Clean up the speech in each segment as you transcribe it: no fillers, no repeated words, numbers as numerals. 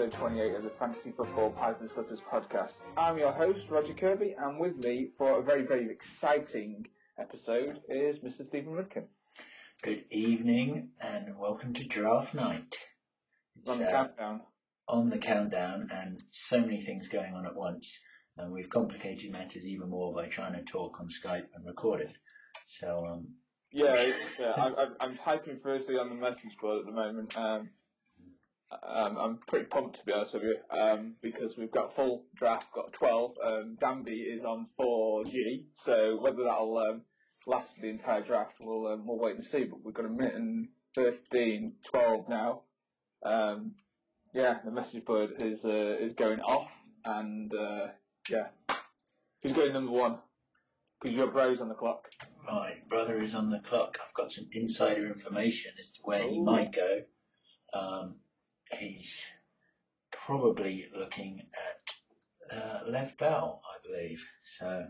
episode 28 of the Fantasy Football Pies and Slippers podcast. I'm your host, Roger Kirby, and with me for a very, very exciting episode is Mr. Stephen Rudkin. Good evening and welcome to draft night. It's on the countdown. On the countdown, and so many things going on at once. And we've complicated matters even more by trying to talk on Skype and record it. So, I'm typing firstly on the message board at the moment. I'm pretty pumped, to be honest with you, because we've got full draft, got 12. Danby is on 4G, so whether that'll last the entire draft, we'll wait and see. But we've got a minute and 15, 12 now. The message board is going off, and who's going number one? Because your bro's on the clock. My brother is on the clock. I've got some insider information as to where he might go. He's probably looking at left bow, I believe. So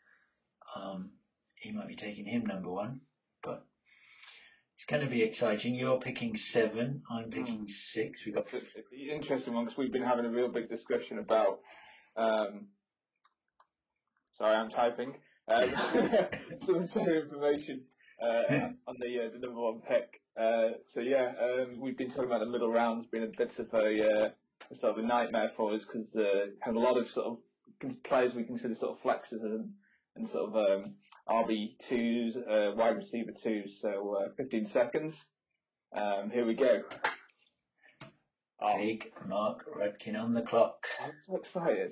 he might be taking him number one. But it's going to be exciting. You're picking 7. I'm picking 6. We've got it's an interesting one because we've been having a real big discussion about. Sorry, I'm typing. Some information on the number one pick. We've been talking about the middle rounds being a bit of a sort of a nightmare for us because have a lot of sort of players we consider sort of flexes and sort of RB2s, wide receiver 2s. So 15 seconds. Here we go. Big Mark Rudkin on the clock. I'm so excited.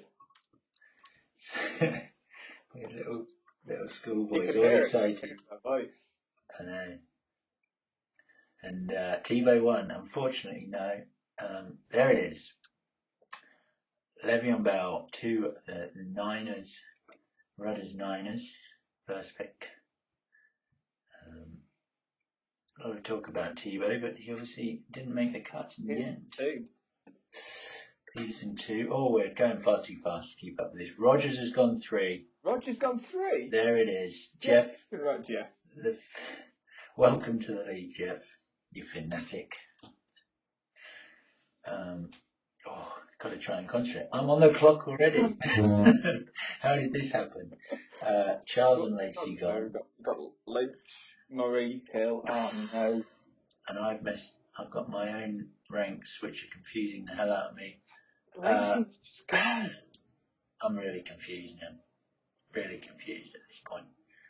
Little schoolboys, all excited. Voice. I know. And Tebow won. Unfortunately, no. There it is. Le'Veon Bell to the Niners. Rudder's Niners. First pick. A lot of talk about Tebow, but he obviously didn't make the cut in the end. 2. Peterson 2. Oh, we're going far too fast to keep up with this. Rogers has gone 3. Rogers gone 3? There it is. Jeff. Right, Jeff. Welcome to the league, Jeff. You fanatic. Got to try and concentrate. I'm on the clock already. How did this happen? Charles and Lacey gone. Got Lynch, Murray, Hill. Oh no. And I've got my own ranks, which are confusing the hell out of me. Lacey's just gone. I'm really confused now. Really confused at this point.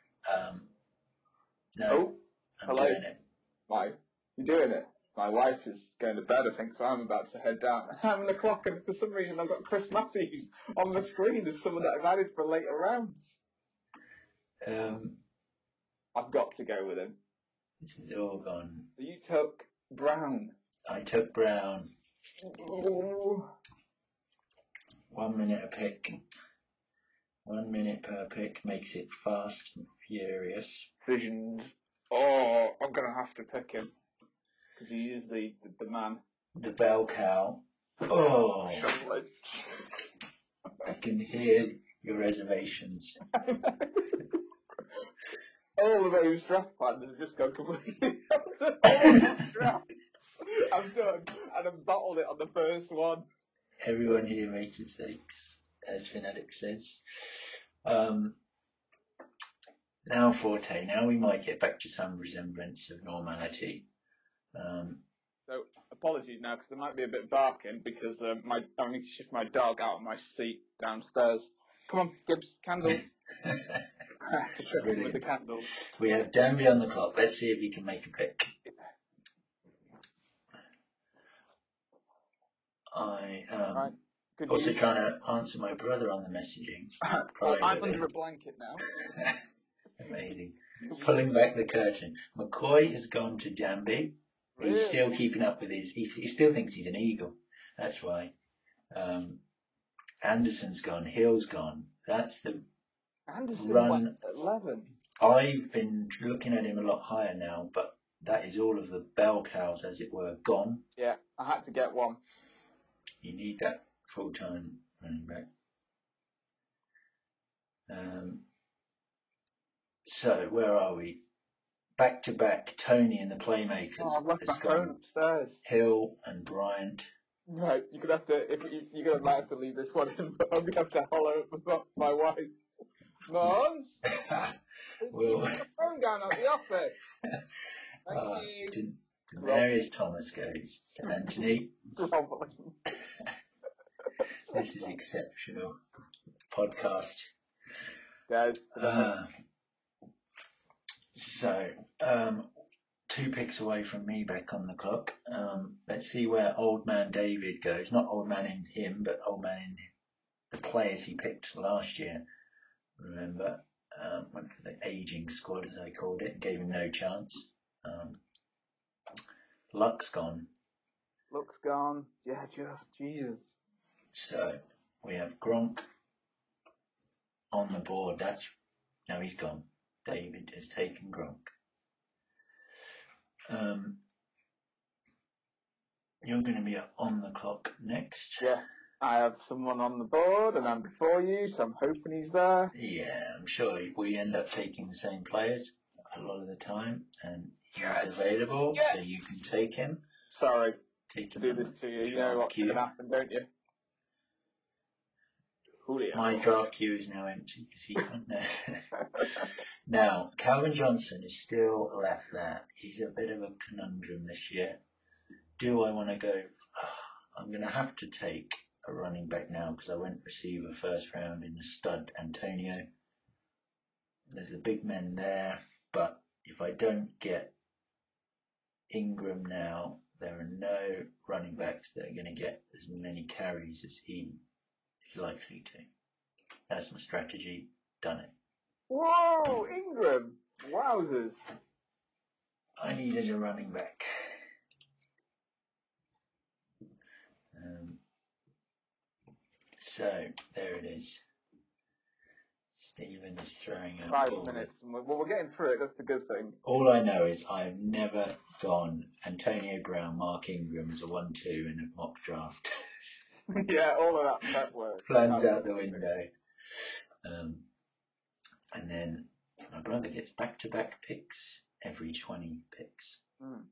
I'm hello. doing it. Why? You're doing it? My wife is going to bed, I think, so I'm about to head down. I'm on the clock, and for some reason I've got Chris Matthews on the screen as someone that I've added for later rounds. I've got to go with him. This is all gone. You took Brown. I took Brown. Oh. 1 minute a pick. 1 minute per pick makes it fast and furious. Visions. Oh, I'm going to have to pick him. Because he is the man. The bell cow. Oh. I can hear your reservations. All of those draft plans have just gone completely draft. I'm done. And I've bottled it on the first one. Everyone here makes mistakes, as Fanatic says. Now Forte. Now we might get back to some resemblance of normality. So apologies now because there might be a bit of barking because I need to shift my dog out of my seat downstairs. Come on, Gibbs, candles. To trip him with the candles. We have Danby on the clock. Let's see if he can make a pick. I right. also trying to answer my brother on the messaging. I'm under a blanket now. Amazing. Pulling back the curtain. McCoy has gone to Danby. Really? He's still keeping up with he still thinks he's an Eagle. That's why. Anderson's gone. Hill's gone. That's the Anderson run. went at 11. I've been looking at him a lot higher now, but that is all of the bell cows, as it were, gone. Yeah, I had to get one. You need that full-time running back. So, where are we? Back-to-back, Tony and the Playmakers. Oh, I've left my phone upstairs. Hill and Bryant. Right, you're gonna have to you're gonna might have to leave this one in, but I'm gonna have to holler at my wife. Mom, Well, the phone down at the office. Thank you. to Mary as Thomas goes to Anthony. This is exceptional podcast. Guys, so 2 picks away from me back on the clock. Let's see where Old Man David goes. Not Old Man in him, but Old Man in the players he picked last year. Remember, went for the aging squad, as I called it, and gave him no chance. Luck's gone. Luck's gone. Yeah, just Jesus. So we have Gronk on the board. No, he's gone. David has taken Gronk. You're going to be on the clock next. Yeah, I have someone on the board, and I'm before you, so I'm hoping he's there. Yeah, I'm sure we end up taking the same players a lot of the time, and he's available, so you can take him. Sorry to do this to you. You know what's going to happen, don't you? Julio. My draft queue is now empty because he can't know. Now, Calvin Johnson is still left there. He's a bit of a conundrum this year. Do I want to go? I'm going to have to take a running back now because I went receiver first round in the stud Antonio. There's the big men there, but if I don't get Ingram now, there are no running backs that are going to get as many carries as he is likely to. That's my strategy. Done it. Whoa, Ingram! Wowzers! I needed a running back. So there it is. Stephen is throwing a 5 ball. minutes. Well, we're getting through it. That's the good thing. All I know is I've never gone Antonio Brown, Mark Ingram as a 1-2 in a mock draft. Yeah, all of that prep work. Plans out the window. And then my brother gets back-to-back picks every 20 picks. Mm.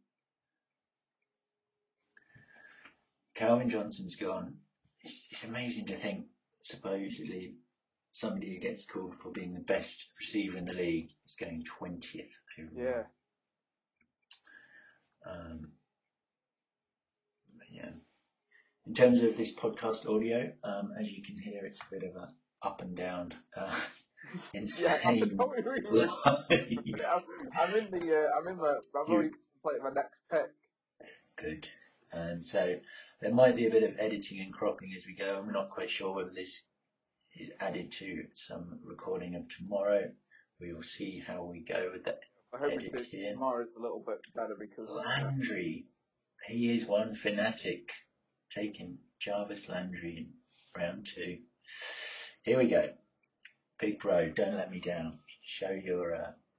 Calvin Johnson's gone. It's amazing to think, supposedly, somebody who gets called for being the best receiver in the league is going 20th overall. Yeah. Yeah. In terms of this podcast audio, as you can hear, it's a bit of a up and down, insane. Yeah, I'm in I've already played my next pick. Good. And so there might be a bit of editing and cropping as we go, and we're not quite sure whether this is added to some recording of tomorrow. We will see how we go with that. I hope tomorrow's a little bit better because Landry, he is one fanatic, taking Jarvis Landry in round 2. Here we go. Big bro, don't let me down. Show your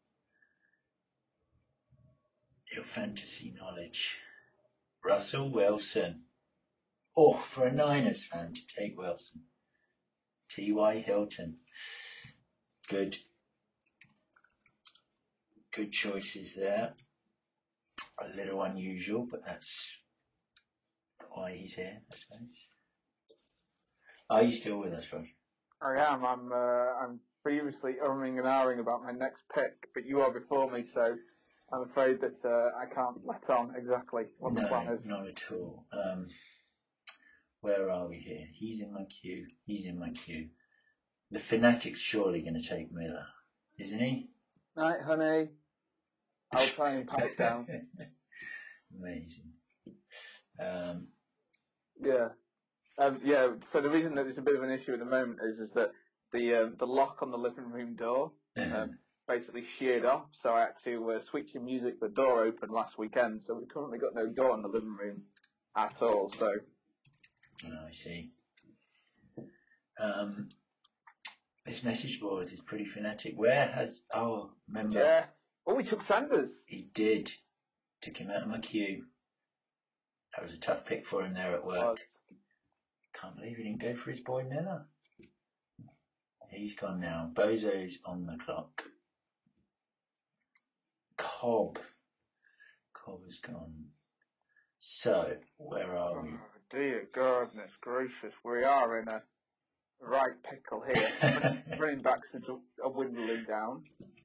fantasy knowledge. Russell Wilson. Oh, for a Niners fan to take Wilson. T.Y. Hilton. Good choices there. A little unusual, but that's why he's here, I suppose. Are you still with us, Roger? I am. I'm previously umming and ahhing about my next pick, but you are before me, so I'm afraid that I can't let on exactly what the plan is. No, not at all. Where are we here? He's in my queue. He's in my queue. The fanatic's surely going to take Miller, isn't he? Night, honey. I'll try and pipe down. Amazing. Yeah. So the reason that it's a bit of an issue at the moment is that the lock on the living room door basically sheared off. So I had to switch the music, the door open last weekend. So we've currently got no door in the living room at all. So. Oh, I see. This message board is pretty fanatic. Remember? Yeah. Oh, he took Sanders. He did. Took him out of my queue. That was a tough pick for him there at work. Can't believe he didn't go for his boy Miller. He's gone now. Bozo's on the clock. Cobb has gone. So, where are we? dear goodness gracious, we are in a right pickle here. Running backs are dwindling down.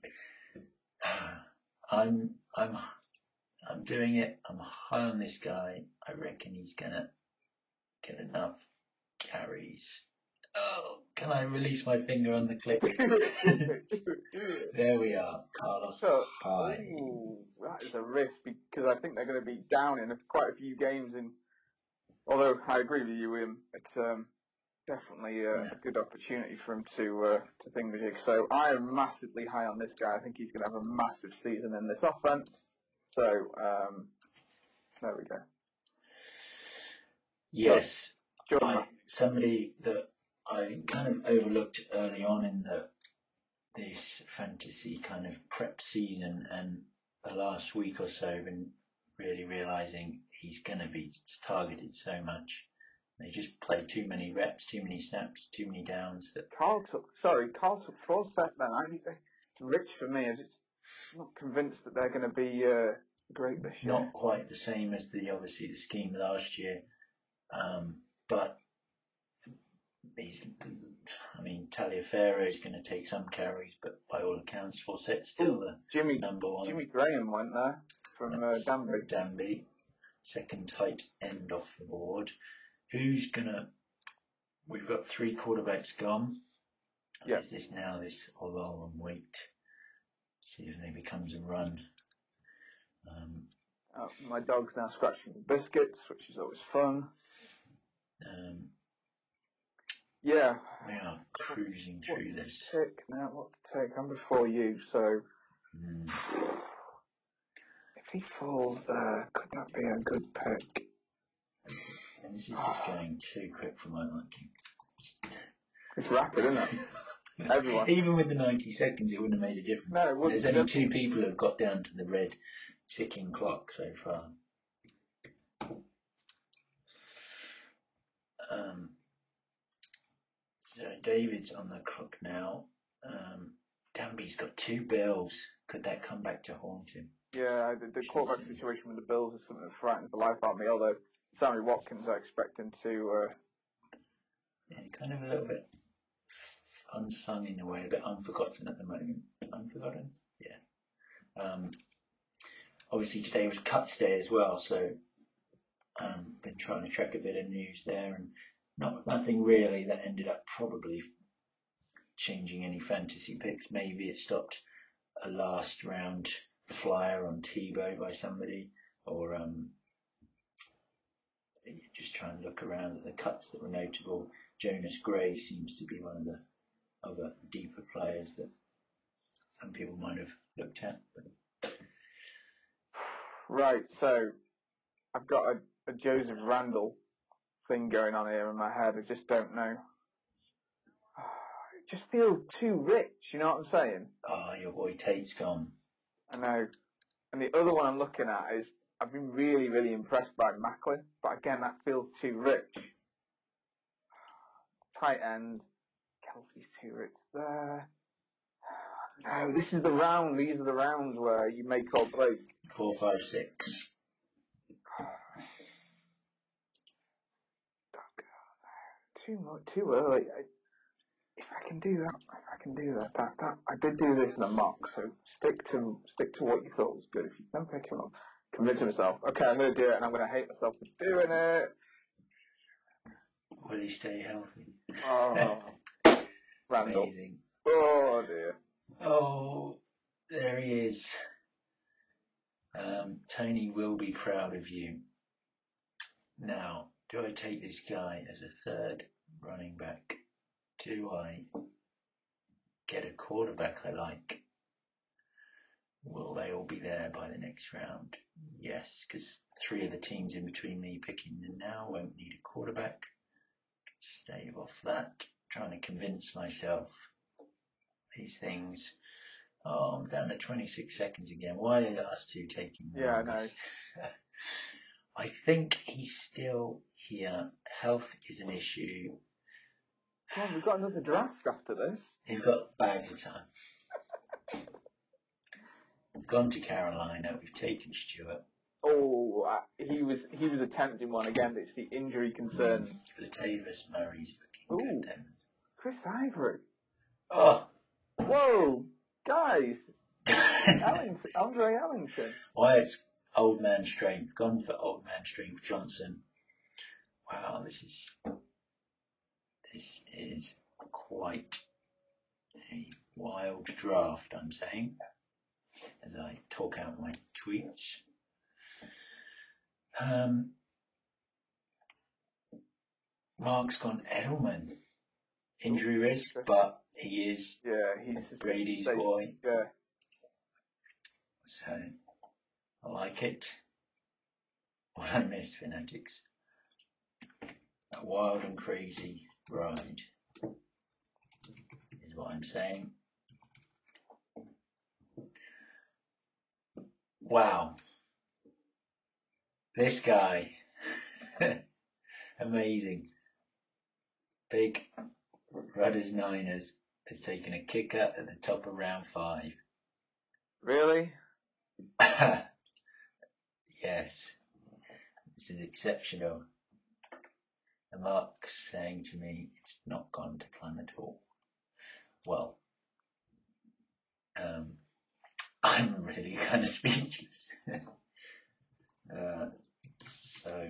I'm doing it. I'm high on this guy. I reckon he's gonna get enough carries. Oh, can I release my finger on the click? There we are, Carlos Hyde. Ooh, that is a risk because I think they're going to be down in quite a few games. Although I agree with you, William, it's definitely a good opportunity for him to thingamajig. So I am massively high on this guy. I think he's going to have a massive season in this offense. So there we go. Yes, somebody that I kind of overlooked early on in this fantasy kind of prep season, and the last week or so, been really realizing he's going to be targeted so much. They just play too many reps, too many snaps, too many downs. Carl took 4 steps then. It's rich for me. I'm just not convinced that they're going to be great this year. Not quite the same as obviously the scheme last year, but Taliaferro is going to take some carries, but by all accounts, Forset's still the number one. Jimmy Graham went there from Danbury. Danby, second tight end off the board. We've got 3 quarterbacks gone. Yeah. Is this now I'll wait, see if it becomes a run. My dog's now scratching the biscuits, which is always fun. Yeah. We are cruising through this. What to take? I'm before you, so if he falls there, could that be a good pick? This is just going too quick for my liking. It's rapid, isn't it? Everyone. Even with the 90 seconds, it wouldn't have made a difference. No, it wouldn't. There's only 2 people who have got down to the red ticking clock so far. So David's on the clock now. Danby's got 2 bills. Could that come back to haunt him? Yeah, the quarterback situation with the Bills is something that frightens the life out of me, although Sammy Watkins, I expect him to... kind of a little bit unsung in a way, a bit unforgotten at the moment. Unforgotten? Yeah. Obviously today was Cuts Day as well, so been trying to track a bit of news there, and nothing really that ended up probably changing any fantasy picks. Maybe it stopped a last round flyer on Tebow by somebody, or just try and look around at the cuts that were notable. Jonas Gray seems to be one of the other deeper players that some people might have looked at. Right, so I've got a Joseph Randall thing going on here in my head. I just don't know. It just feels too rich, you know what I'm saying? Oh, your boy Tate's gone. I know. And the other one I'm looking at is, I've been really, really impressed by Macklin, but again, that feels too rich. Tight end. Kelsey's too rich there. No, this is the round. These are the rounds where you make or break. 4, 5, 6. Too early. If I can do that. I did do this in a mock, so stick to what you thought was good. If you don't pick him up, convince myself. Okay, I'm going to do it, and I'm going to hate myself for doing it. Will he stay healthy? Oh, Randall. Amazing. Oh dear. Oh, there he is. Tony will be proud of you. Now, do I take this guy as a third running back? Do I get a quarterback I like? Will they all be there by the next round? Yes, because 3 of the teams in between me picking them now won't need a quarterback. Stave off that. Trying to convince myself these things. Oh, I'm down to 26 seconds again. Why are us 2 taking Yeah, I know. I think he's still here. Health is an issue. Come on, we've got another draft after this. He's got bags of time. We've gone to Carolina. We've taken Stewart. He was attempting one again, but it's the injury concerns. Latavius Murray's looking good then. Chris Ivory. Oh! Whoa! Guys! Andre Ellington. Why it's old man strength. Gone for old man strength Johnson. Wow, this is quite a wild draft, I'm saying, as I talk out my tweets. Mark's gone Edelman. Injury risk, but he is he's Brady's boy. Yeah. So, I like it. What I miss, Fanatics. A wild and crazy ride is what I'm saying. Wow. This guy. Amazing. Big Rudders Niners has taken a kicker at the top of round 5. Really? Yes. This is exceptional. And Mark's saying to me, it's not gone to plan at all. Well, I'm really kind of speechless. So.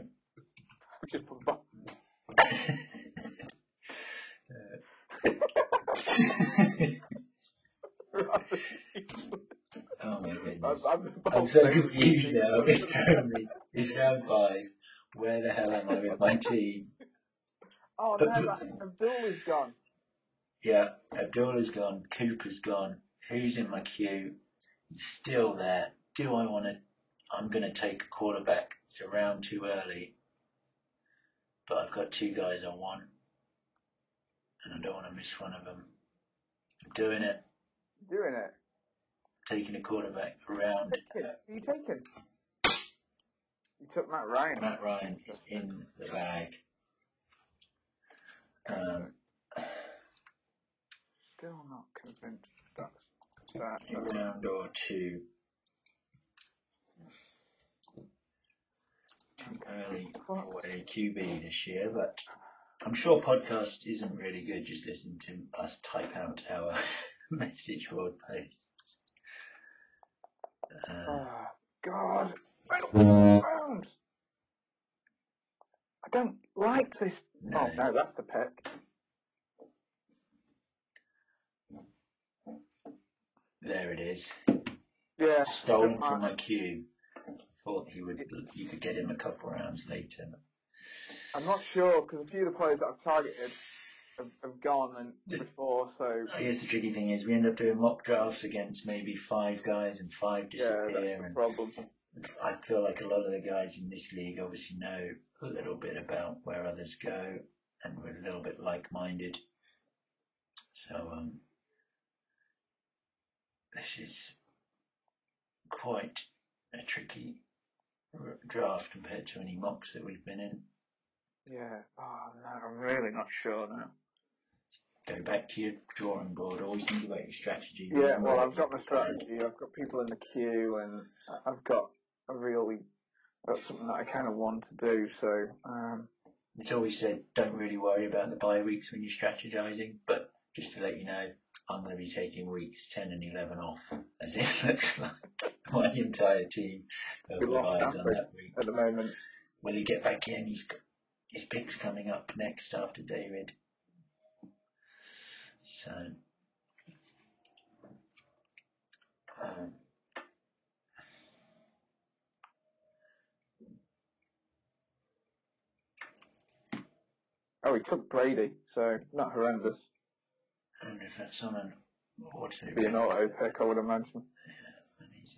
Oh my goodness. I'm so confused now. It's round 5. Where the hell am I with my team? Oh no, Abdul is gone. Yeah, Abdul is gone. Cooper's gone. Who's in my queue? He's still there. Do I want to? I'm going to take a quarterback. It's a round too early. But I've got 2 guys on one. And I don't want to miss one of them. I'm doing it. Taking a quarterback around. Who are you taking? You took Matt Ryan. Matt Ryan is in the bag. Still not convinced that's A round or 2. Too early for a QB this year, but I'm sure podcast isn't really good just listening to us type out our message board posts. Oh, God. Rounds. I don't like this. No. Oh, no, that's the pick. There it is. Yeah. Stolen from my queue. Thought you could get him a couple rounds later. I'm not sure, because a few of the players that I've targeted have gone before, so... I guess the tricky thing is we end up doing mock drafts against maybe 5 guys and 5 disappear. Yeah, that's the problem. I feel like a lot of the guys in this league obviously know a little bit about where others go, and we're a little bit like-minded. So this is quite a tricky draft compared to any mocks that we've been in. Yeah. Oh, no, I'm really not sure now. Go back to your drawing board. Always think about your strategy. Yeah, well, I've got my strategy. I've got people in the queue, and I've got something that I kind of want to do. So it's always said don't really worry about the bye weeks when you're strategizing, but just to let you know, I'm going to be taking weeks 10 and 11 off, as it looks like my entire team have buys on that week. At the moment, will he get back in? His pick's coming up next after David. So, he took Brady, so not horrendous. I don't know if that's on an auto. Be an auto pick, I would imagine. Yeah, and he's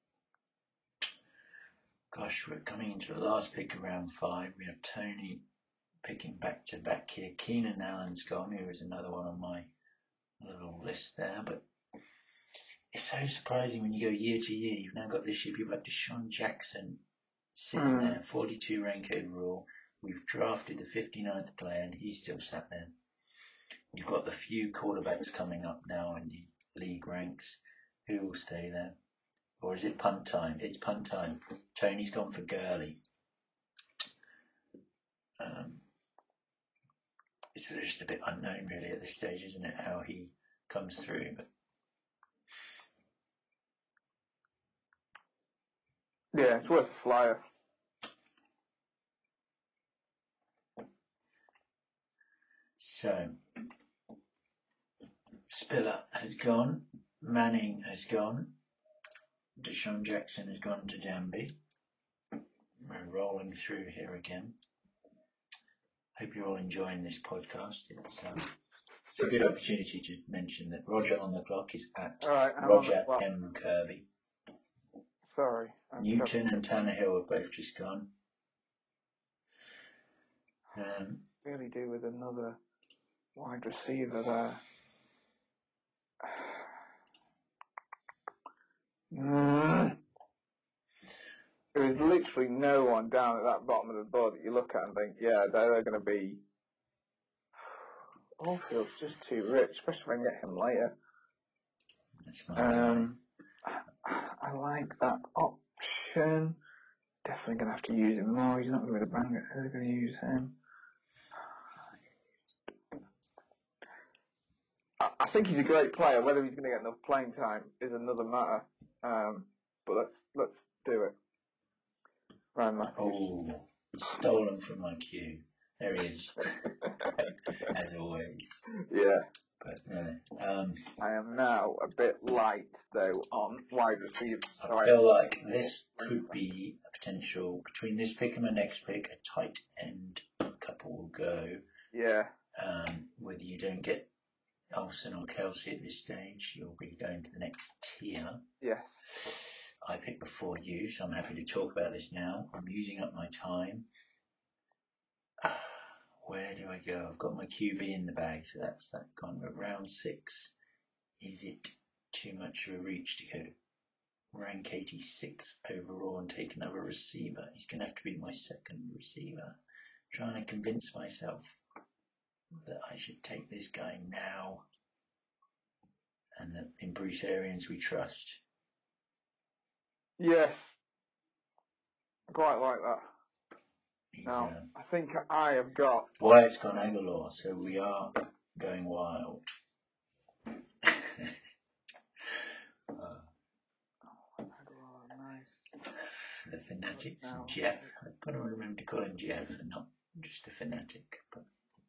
gosh, we're coming into the last pick of round 5. We have Tony picking back to back here. Keenan Allen's gone. Here is another one on my little list there, but it's so surprising when you go year to year. You've now got this year people like Deshaun Jackson sitting there, 42 rank overall. We've drafted the 59th player and he's still sat there. You've got the few quarterbacks coming up now in the league ranks who will stay there. Or is it punt time? It's punt time. Tony's gone for Gurley. It's just a bit unknown really at this stage, isn't it, how he comes through. But yeah, it's worth a flyer. so, Spiller has gone. Manning has gone. Deshaun Jackson has gone to Danby. We're rolling through here again. Hope you're all enjoying this podcast. It's a good opportunity to mention that Roger on the clock is at Roger M. Kirby. Sorry. Newton and Tannehill have both just gone. Really do with another wide receiver there. There is literally no one down at that bottom of the board that you look at and think, yeah, they're going to be. Allfield's just too rich, especially if I can get him later. That's my guy. I like that option. Definitely going to have to use him more. He's not going to be the banger. Who's going to use him? I think he's a great player. Whether he's going to get enough playing time is another matter. But let's do it. Ryan Matthews. Oh, stolen from my cue. There he is. As always. Yeah. But I am now a bit light though on wide receivers. So I feel like this could be a potential between this pick and the next pick. A tight end couple will go. Yeah. Whether you don't get Olsen or Kelsey at this stage, you'll be going to the next tier. Yes. I picked before you, so I'm happy to talk about this now. I'm using up my time. Where do I go? I've got my QB in the bag, so that's that gone. But round 6, is it too much of a reach to go rank 86 overall and take another receiver? He's going to have to be my second receiver. Trying to convince myself that I should take this guy now, and that in Bruce Arians we trust. Yes. I quite like that. Now, I think I have got... Wyatt's gone Aguilar, so we are going wild. Aguilar, nice. The Fanatics and Jeff. I've got to remember to call him Jeff and not just a fanatic. But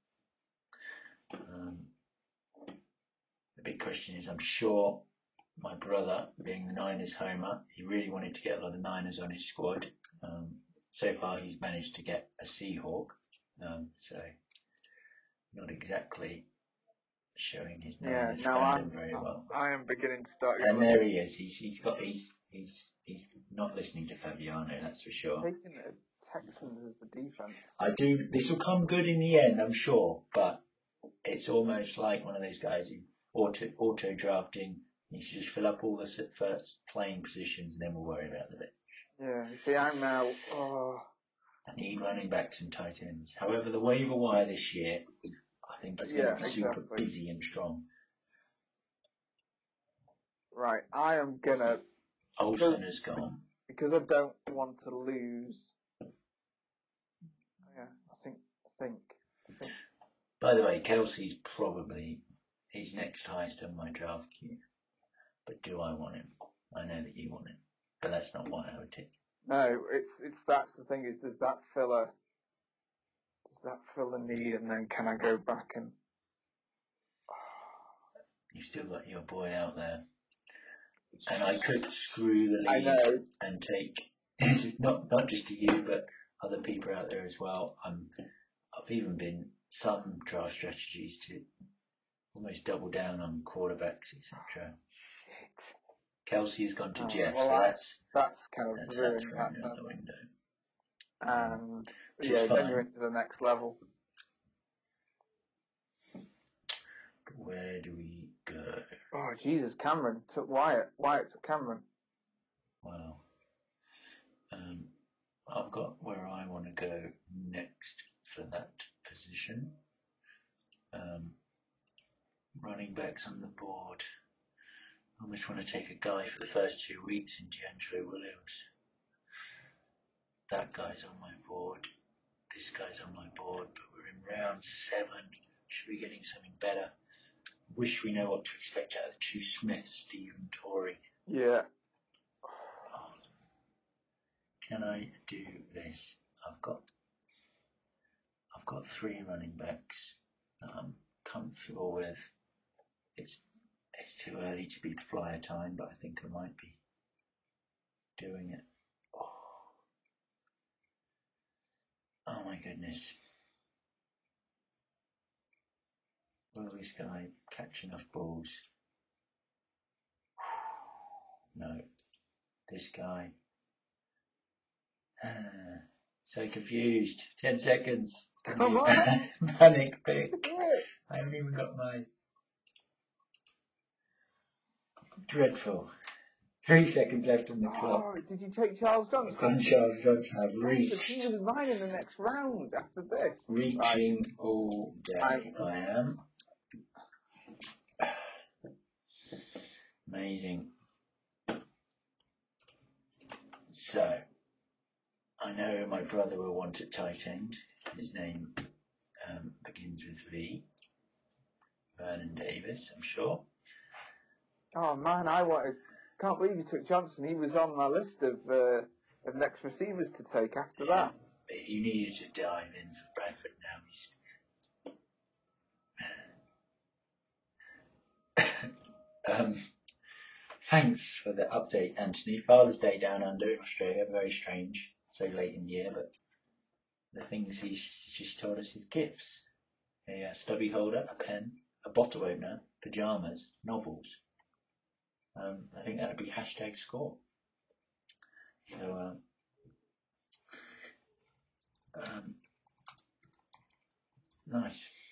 the big question is, I'm sure my brother, being the Niners homer, he really wanted to get a lot of Niners on his squad. So far he's managed to get a Seahawk, so not exactly showing his Niners fandom very well. I am beginning to start. And there he is. He's not listening to Fabiano, that's for sure. Taking the Texans as the defense. I do. This will come good in the end, I'm sure, but it's almost like one of those guys who auto drafting. You should just fill up all the first playing positions, and then we'll worry about the bit. Yeah, you see, I'm now... I need running backs and tight ends. However, the waiver wire this year, I think is going to be super busy and strong. Right, I am going to... Olsen has gone. Because I don't want to lose... Yeah, I think. By the way, Kelsey's probably his next highest on my draft queue. But do I want him? I know that you want him. But that's not why I would take. No, it's that's the thing is, does that fill the need, and then can I go back and... You've still got your boy out there. And I could screw the league and take, not just to you, but other people out there as well. I've even been some draft strategies to almost double down on quarterbacks, etc. Kelsey has gone to Jeff, well, so that's kind of ruining that out the window. And then you're into the next level. Where do we go? Oh Jesus, Cameron took Wyatt. Wyatt took Cameron. Wow. I've got where I want to go next for that position. Running backs on the board. I almost want to take a guy for the first 2 weeks in D'Angelo Williams. That guy's on my board. This guy's on my board, but we're in round 7. Should be getting something better. Wish we know what to expect out of the two Smiths, Steve and Tory. Yeah. Oh, can I do this? I've got 3 running backs that I'm comfortable with. It's too early to be flyer time, but I think I might be doing it. Oh my goodness. Will this guy catch enough balls? No. This guy. So confused. 10 seconds. Come on. Manic pick. I haven't even got my... Dreadful. 3 seconds left on the clock. Oh, did you take Charles Johnson? I've done Charles Johnson. I've reached. He was mine in the next round after this. Reaching all day. I am. Amazing. So, I know my brother will want a tight end. His name begins with V. Vernon Davis, I'm sure. Oh man, can't believe you took Johnson. He was on my list of next receivers to take after that. But you needed to dive in for Bradford now. Thanks for the update, Anthony. Father's Day down under in Australia, very strange, so late in the year, but the things he's just told us is gifts. A stubby holder, a pen, a bottle opener, pyjamas, novels. I think that would be #score. So, nice.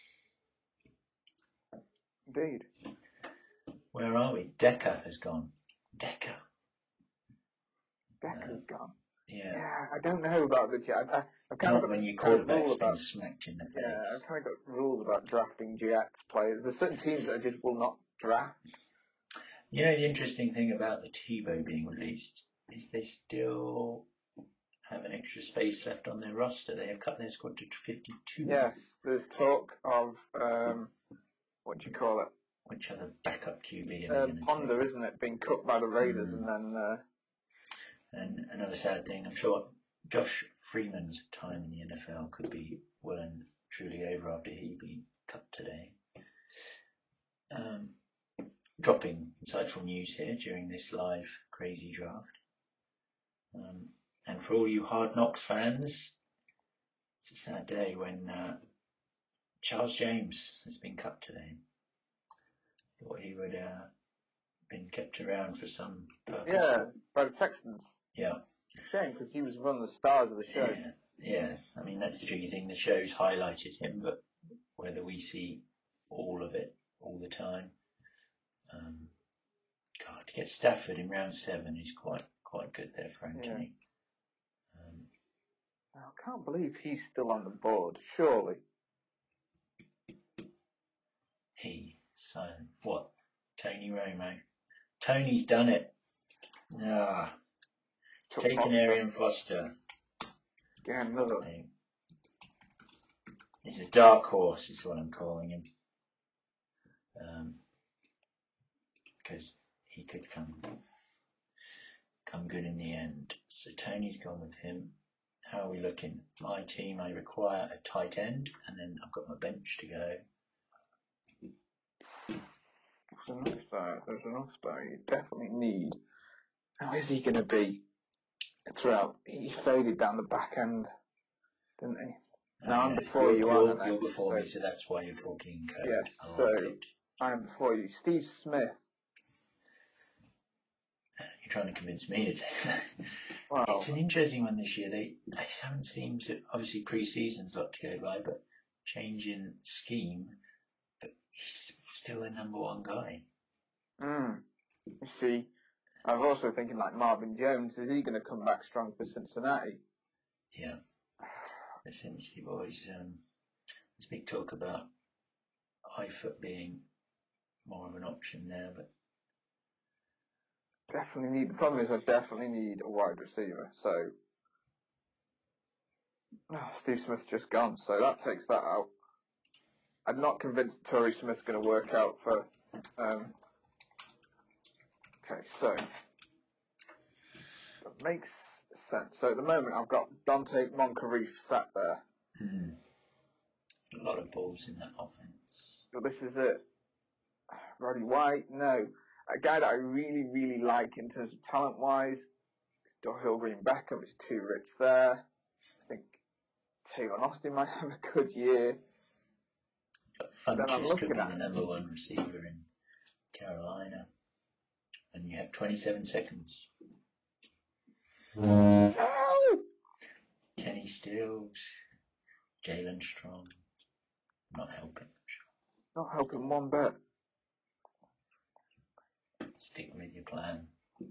Indeed. Where are we? Decker has gone. Decker's gone. Yeah, I don't know about the Jets. I've kind of got when your rule quarterback's about been smacked in the face. Yeah, I've kind of got rules about drafting GX players. There's certain teams that I just will not draft. You know, the interesting thing about the Tebow being released is they still have an extra space left on their roster. They have cut their squad to 52. Yes, there's talk of what do you call it? Which other backup QB? Ponder, isn't it? Being cut by the Raiders and then. And another sad thing, I'm sure Josh Freeman's time in the NFL could be well and truly over after he be cut today. Dropping insightful news here during this live crazy draft. And for all you Hard Knocks fans, it's a sad day when Charles James has been cut today. Thought he would have been kept around for some purpose. Yeah, by the Texans. Yeah. Shame, because he was one of the stars of the show. Yeah. I mean, that's the tricky thing. The show's highlighted him, but whether we see all of it all the time, to get Stafford in round 7 is quite good there for Anthony. I can't believe he's still on the board. Surely. What? Tony Romo. Tony's done it. Taken Arian Foster. Yeah, another. He's a dark horse, is what I'm calling him. Because he could come good in the end. So Tony's gone with him. How are we looking? My team, I require a tight end, and then I've got my bench to go. There's enough there. You definitely need. How is he going to be throughout? He faded down the back end, didn't he? Now I'm before you, aren't I? You're before me, so that's why you're talking. Yes, so I am before you. Steve Smith. You're trying to convince me to take that. Wow. It's an interesting one this year. They haven't seemed to, obviously pre-season's got to go by, but change in scheme, but he's still the number one guy. You see, I was also thinking like Marvin Jones. Is he going to come back strong for Cincinnati? Yeah. The Cincy boys. There's big talk about Eifert being more of an option there, but definitely need. The problem is I definitely need a wide receiver. So Steve Smith's just gone, so that takes that out. I'm not convinced Torrey Smith's going to work out for. Okay, so that makes sense. So at the moment I've got Dante Moncrief sat there. A lot of balls in that offense. So this is it. Roddy White, no. A guy that I really, really like in terms of talent-wise, Doyle Green Beckham is too rich there. I think Tavon Austin might have a good year. Funches could be the number one receiver in Carolina. And you have 27 seconds. No! Kenny Stills, Jalen Strong. Not helping. Not helping one bit. Stick with your plan.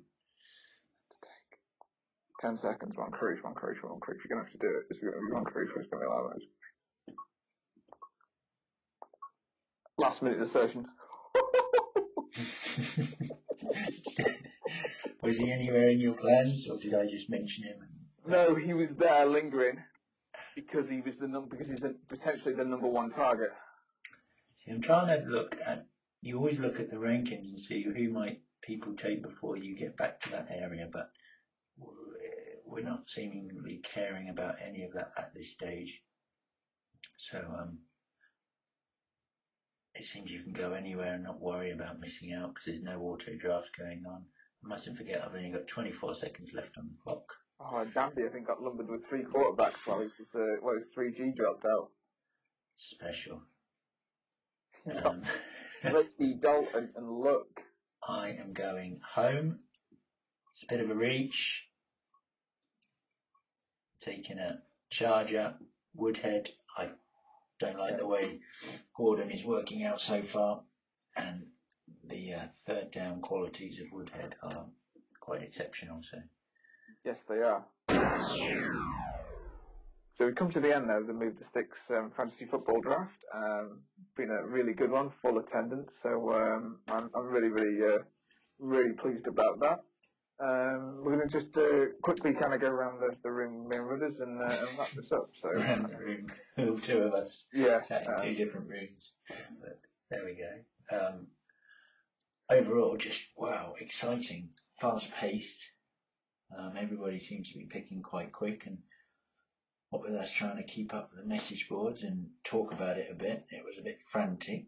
10 seconds, Moncrief. You're going to have to do it. It's going to be Moncrief who's going to allow those. Last minute decision. Was he anywhere in your plans, or did I just mention him? No, he was there lingering because he's potentially the number one target. See, I'm trying to look at. You always look at the rankings and see who might people take before you get back to that area, but we're not seemingly caring about any of that at this stage. So it seems you can go anywhere and not worry about missing out because there's no auto drafts going on. I mustn't forget I've only got 24 seconds left on the clock. Oh, Danby, I think, got lumbered with 3 quarterbacks while his 3G dropped out. Special. Ricky, Dalton, and Luck. I am going home. It's a bit of a reach. Taking a Charger, Woodhead. I don't like the way Gordon is working out so far, and the third down qualities of Woodhead are quite exceptional. So yes, they are. So we come to the end now of the Move the Sticks fantasy football draft. Been a really good one, full attendance. So I'm really, really pleased about that. We're going to just quickly kind of go around the room, main runners, and wrap this up. So around the room, all 2 of us, sat in 2 different rooms. But there we go. Overall, just wow, exciting, fast-paced. Everybody seems to be picking quite quick, and what with us trying to keep up with the message boards and talk about it a bit, it was a bit frantic.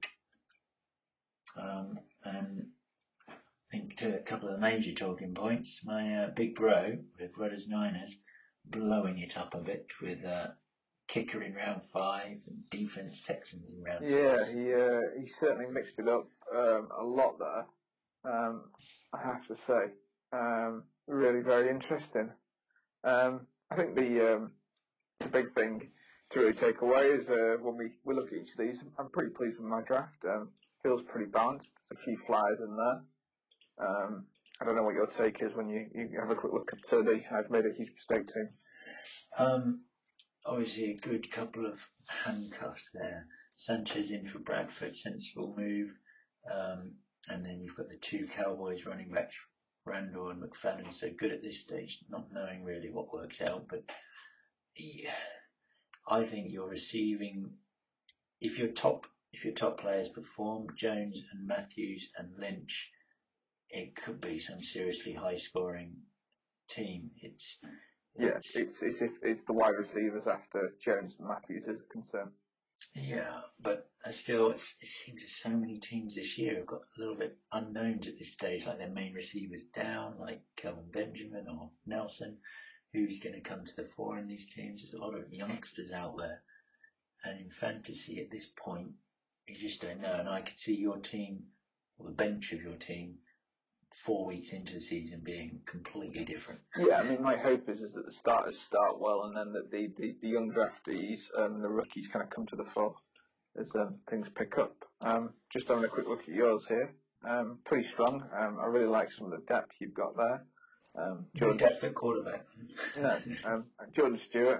And I think to a couple of the major talking points, my big bro with Rudders Niners blowing it up a bit with kicker in round 5 and defense Texans in round 6. Yeah, he certainly mixed it up a lot there. I have to say, really very interesting. I think the big thing to really take away is when we look at each of these, I'm pretty pleased with my draft. Feels pretty balanced. There's a few flyers in there. I don't know what your take is when you have a quick look at I've made a huge mistake too. Obviously a good couple of handcuffs there. Sanchez in for Bradford, sensible move. And then you've got the 2 Cowboys running backs, Randall and McFadden, so good at this stage, not knowing really what works out. But yeah, I think you're receiving, if your top players perform, Jones and Matthews and Lynch, it could be some seriously high scoring team. It's the wide receivers after Jones and Matthews is a concern. Yeah, but still, it seems there's so many teams this year have got a little bit unknowns at this stage, like their main receivers down, like Kelvin Benjamin or Nelson. Who's going to come to the fore in these teams? There's a lot of youngsters out there, and in fantasy at this point, you just don't know. And I could see your team, or the bench of your team, 4 weeks into the season being completely different. Yeah, I mean, my hope is that the starters start well, and then that the young draftees and the rookies kind of come to the fore as things pick up. Just having a quick look at yours here. Pretty strong. I really like some of the depth you've got there. That's the quarterback. No, Jordan Stewart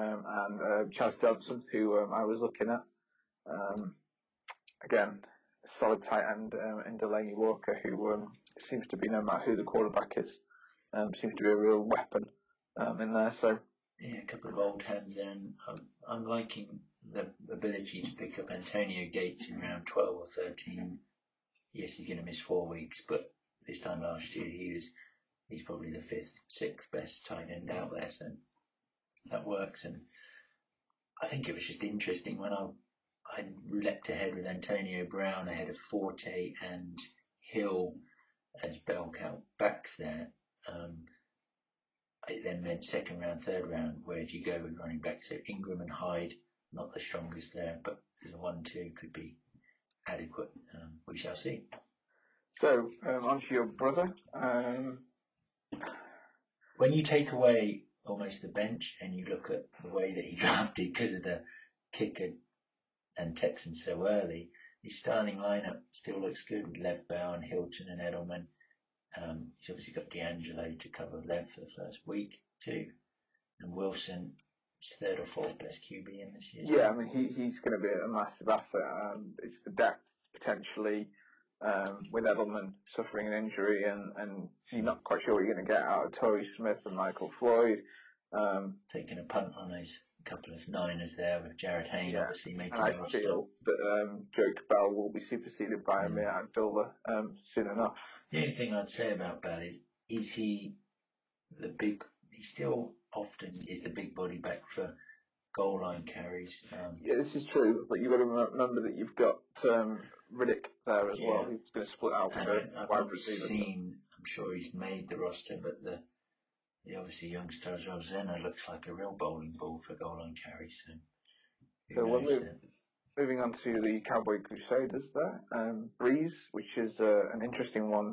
and Chaz Johnson, who I was looking at. Again, solid tight end in Delaney Walker, who seems to be, no matter who the quarterback is, seems to be a real weapon in there. So yeah, a couple of old hands there, and I'm liking the ability to pick up Antonio Gates in round 12 or 13. Yes, he's going to miss 4 weeks, but this time last year he's probably the 5th, 6th best tight end out there, so that works. And I think it was just interesting when I leapt ahead with Antonio Brown ahead of Forte and Hill as bell cow backs there. It then meant second round, third round, where do you go with running back? So Ingram and Hyde, not the strongest there, but as a 1-2 could be adequate. We shall see. So, on to your brother. When you take away almost the bench and you look at the way that he drafted because of the kicker and Texans so early, his starting lineup still looks good with Lev Bell and Hilton and Edelman. He's obviously got D'Angelo to cover Lev for the first week too, and Wilson is third or fourth best QB in this year. Yeah, I mean he's going to be a massive asset. It's the depth potentially with Edelman suffering an injury, and you're not quite sure what you're going to get out of Torrey Smith and Michael Floyd. Taking a punt on those couple of Niners there with Jared Hayne obviously making and I the roster. feel that Joe Bell will be superseded by Amir Abdullah soon enough. The only thing I'd say about Bell is he he still often is the big body back for goal line carries. Yeah, this is true, but you've got to remember that you've got Riddick there as well. He's going to split out with the wide receiver. I'm sure he's made the roster, but the obviously youngster as well, Zena looks like a real bowling ball for goal line carries. So we're moving on to the Cowboy Crusaders there. Breeze, which is an interesting one,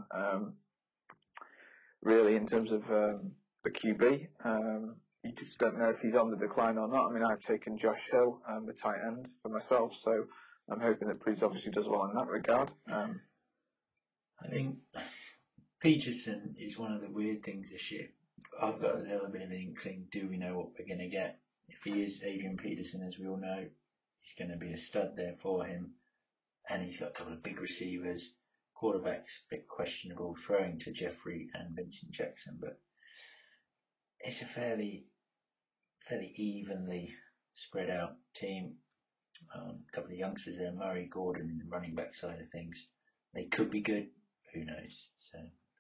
really, in terms of the QB. You just don't know if he's on the decline or not. I mean, I've taken Josh Hill, the tight end, for myself, so I'm hoping that Breeze obviously does well in that regard. I think Peterson is one of the weird things this year. I've got a little bit of an inkling, do we know what we're going to get? If he is Adrian Peterson, as we all know, he's going to be a stud there for him. And he's got a couple of big receivers. Quarterback's a bit questionable, throwing to Jeffrey and Vincent Jackson, but it's a fairly evenly spread out team. A couple of youngsters there, Murray, Gordon in the running back side of things. They could be good, who knows? So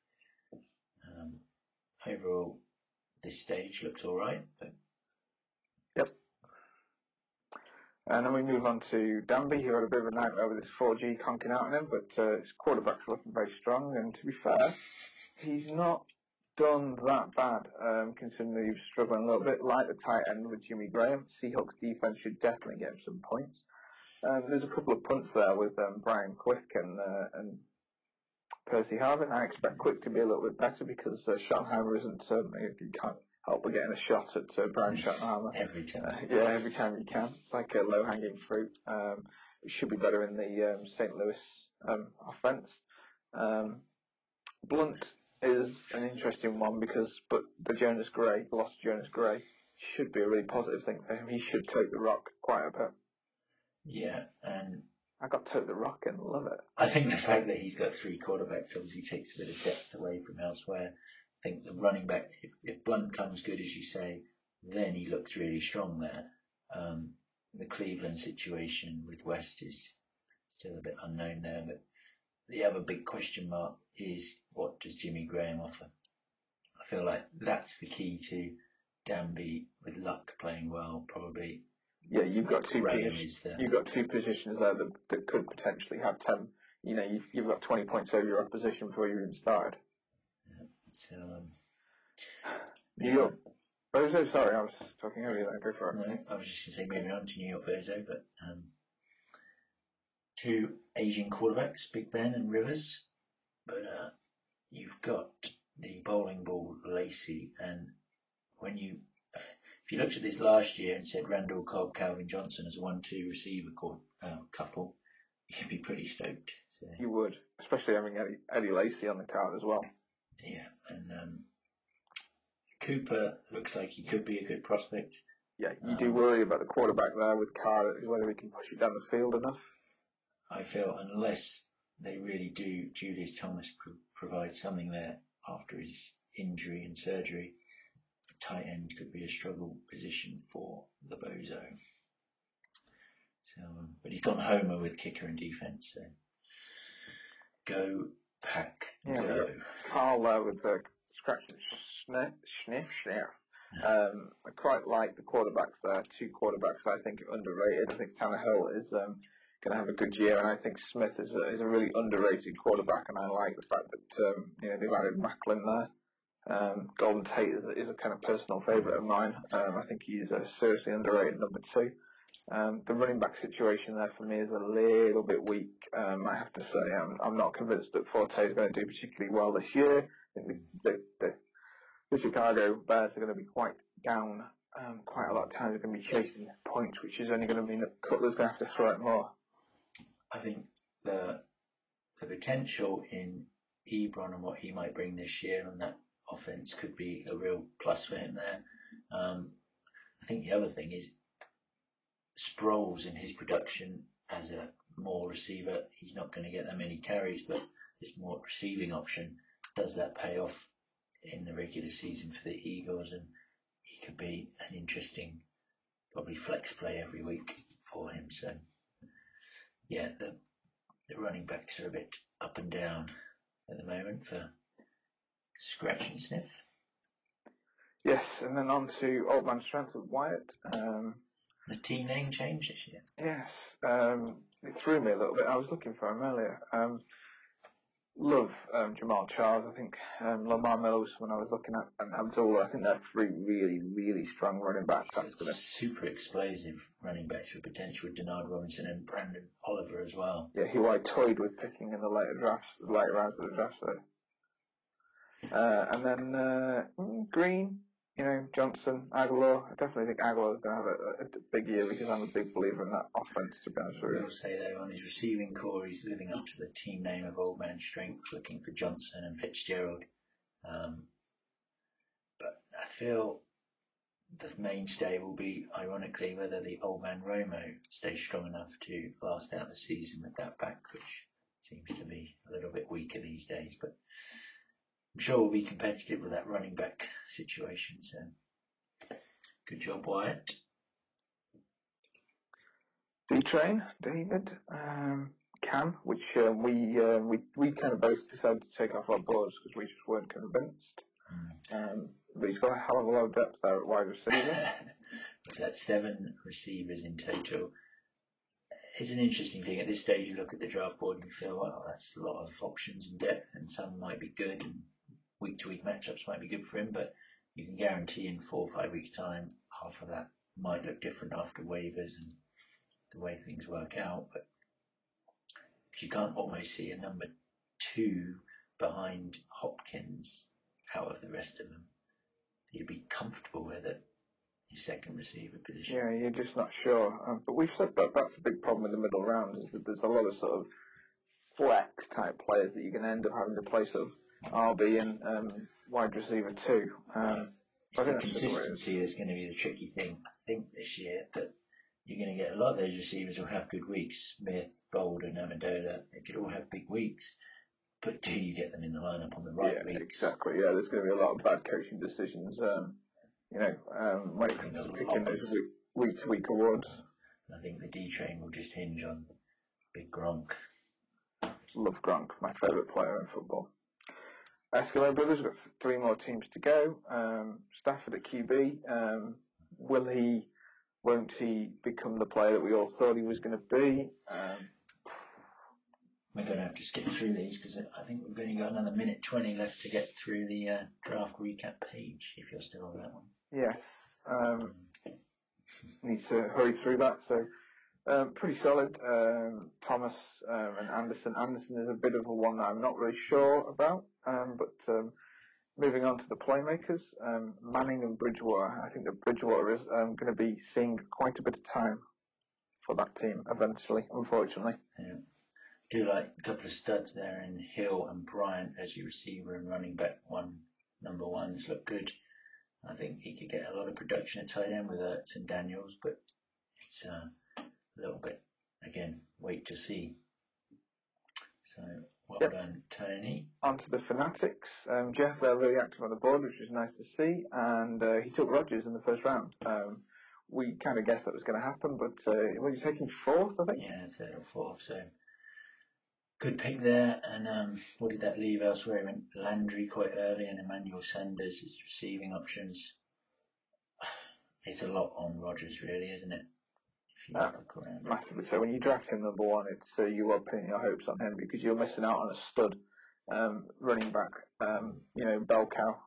overall, this stage looks all right. But yep. And then we move on to Danby, who had a bit of a nightmare with his 4G conking out on him, but his quarterback's looking very strong. And to be fair, he's not done that bad, considering that he was struggling a little bit, like the tight end with Jimmy Graham. Seahawks defense should definitely get him some points. There's a couple of punts there with Brian Quick and Percy Harvin. I expect Quick to be a little bit better because Schottenheimer isn't you can't help but getting a shot at Brian Schottenheimer. Every time. Every time you can. It's like a low-hanging fruit. It should be better in the St. Louis offense. Blunt is an interesting one but the lost Jonas Gray, should be a really positive thing for him. He should tote the rock quite a bit. Yeah, and I got tote the rock and love it. I think the fact that he's got 3 quarterbacks obviously takes a bit of depth away from elsewhere. I think the running back, if Blunt comes good, as you say, then he looks really strong there. The Cleveland situation with West is still a bit unknown there, but the other big question mark is, what does Jimmy Graham offer? I feel like that's the key to Danby, with Luck playing well, probably. Yeah, you've got two positions there that could potentially have 10. You know, you've got 20 points over your opposition before you even started. Yeah. New York. Oh, sorry, I was talking over you there. Go for it. No, I was just going to say moving on to New York Bozo, but 2 Asian quarterbacks, Big Ben and Rivers. But you've got the bowling ball Lacey, and if you looked at this last year and said Randall Cobb, Calvin Johnson as a 1-2 receiver couple, you'd be pretty stoked. So. You would, especially having Eddie Lacy on the card as well. Yeah, and Cooper looks like he could be a good prospect. Yeah, you do worry about the quarterback there with Carr, whether he can push it down the field enough. I feel unless they really do. Julius Thomas provide something there after his injury and surgery. Tight end could be a struggle position for the Bozo. So, but he's gone homer with kicker and defence. So go pack, go. Carl with the scratch and sniff. I quite like the quarterbacks there. 2 quarterbacks I think are underrated. I think Tannehill is going to have a good year, and I think Smith is a really underrated quarterback. And I like the fact that they've added Macklin there. Golden Tate is a kind of personal favourite of mine. I think he's a seriously underrated number 2. The running back situation there for me is a little bit weak. I have to say I'm not convinced that Forte is going to do particularly well this year. I think the Chicago Bears are going to be quite down. Quite a lot of times they're going to be chasing points, which is only going to mean that Cutler's going to have to throw it more. I think the potential in Ebron and what he might bring this year on that offense could be a real plus for him there. I think the other thing is Sproles in his production as a more receiver. He's not going to get that many carries, but this more receiving option, does that pay off in the regular season for the Eagles? And he could be an interesting, probably flex play every week for him. So yeah, the running backs are a bit up and down at the moment for scratch and sniff. Yes, and then on to Old Man Strength with Wyatt. The team name change this year. Yes, it threw me a little bit. I was looking for him earlier. Love Jamal Charles. I think Lamar Miller, when I was looking at, and Abdullah. I think they're 3 really, really strong running backs. That's gonna super explosive running backs with potential with Denard Robinson and Brandon Oliver as well. Yeah, who I toyed with picking in the later rounds of the draft. And then Green. Johnson, Aguilar. I definitely think Aguilar is going to have a big year because I'm a big believer in that offense, to be honest with you. I will say, though, on his receiving core, he's living up to the team name of Old Man Strength, looking for Johnson and Fitzgerald. But I feel the mainstay will be, ironically, whether the Old Man Romo stays strong enough to last out the season with that back, which seems to be a little bit weaker these days. But I'm sure we'll be competitive with that running back situation. So, good job, Wyatt. D-Train, David, Cam, which we kind of both decided to take off our boards because we just weren't convinced. But he's got a hell of a lot of depth there at wide receiver. That's 7 receivers in total. It's an interesting thing. At this stage, you look at the draft board and you feel, well, that's a lot of options and depth, and some might be good, and week-to-week matchups might be good for him, but you can guarantee in 4 or 5 weeks' time, half of that might look different after waivers and the way things work out. But you can't almost see a number 2 behind Hopkins out of the rest of them. You'd be comfortable with it. Your second receiver position. Yeah, you're just not sure. But we've said that that's a big problem in the middle round, is that there's a lot of sort of flex type players that you're going to end up having to play sort of RB and wide receiver too. I think consistency is going to be the tricky thing. I think this year that you're going to get a lot of those receivers who have good weeks. Smith, Bolden, Amendola, they could all have big weeks. But do you get them in the lineup on the right weeks? Exactly. Yeah, there's going to be a lot of bad coaching decisions. When it comes to picking those week-to-week awards. I think the D train will just hinge on Big Gronk. Love Gronk, my favourite player in football. Eskimo Brothers, we've got 3 more teams to go. Stafford at QB. Won't he become the player that we all thought he was going to be? We're going to have to skip through these because I think we've only got another minute 20 left to get through the draft recap page, if you're still on that one. Yes. Need to hurry through that. So, pretty solid. Thomas and Anderson. Anderson is a bit of a one that I'm not really sure about. But moving on to the playmakers, Manning and Bridgewater. I think that Bridgewater is going to be seeing quite a bit of time for that team eventually, unfortunately. Yeah. I do like a couple of studs there in Hill and Bryant as your receiver and running back number ones look good. I think he could get a lot of production at tight end with Ertz and Daniels, but it's a little bit, again, wait to see. So well Yep. done, Tony. On to the Fanatics. Jeff, they're really active on the board, which was nice to see, and he took Rogers in the first round. We kind of guessed that was going to happen, but well, you're taking fourth, I think? Yeah, third or fourth. So good pick there. And what did that leave elsewhere? He went Landry quite early and Emmanuel Sanders as receiving options. It's a lot on Rogers, really, isn't it? If you look around. Massively. So when you draft him number one, it's you are pinning your hopes on him because you're missing out on a stud running back, bell cow.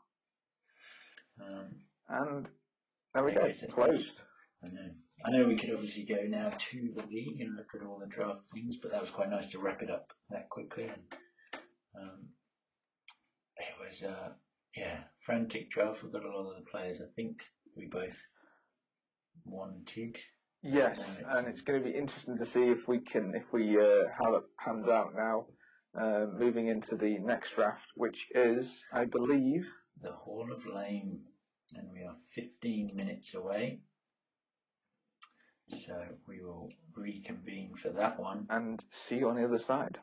And there we go, closed. I know we could obviously go now to the league and look at all the draft things, but that was quite nice to wrap it up that quickly. And it was frantic draft. We've got a lot of the players I think we both wanted. Yes, and it's going to be interesting to see if we how it pans out now, moving into the next draft, which is, I believe, the Hall of Lame, and we are 15 minutes away. So we will reconvene for that one. And see you on the other side.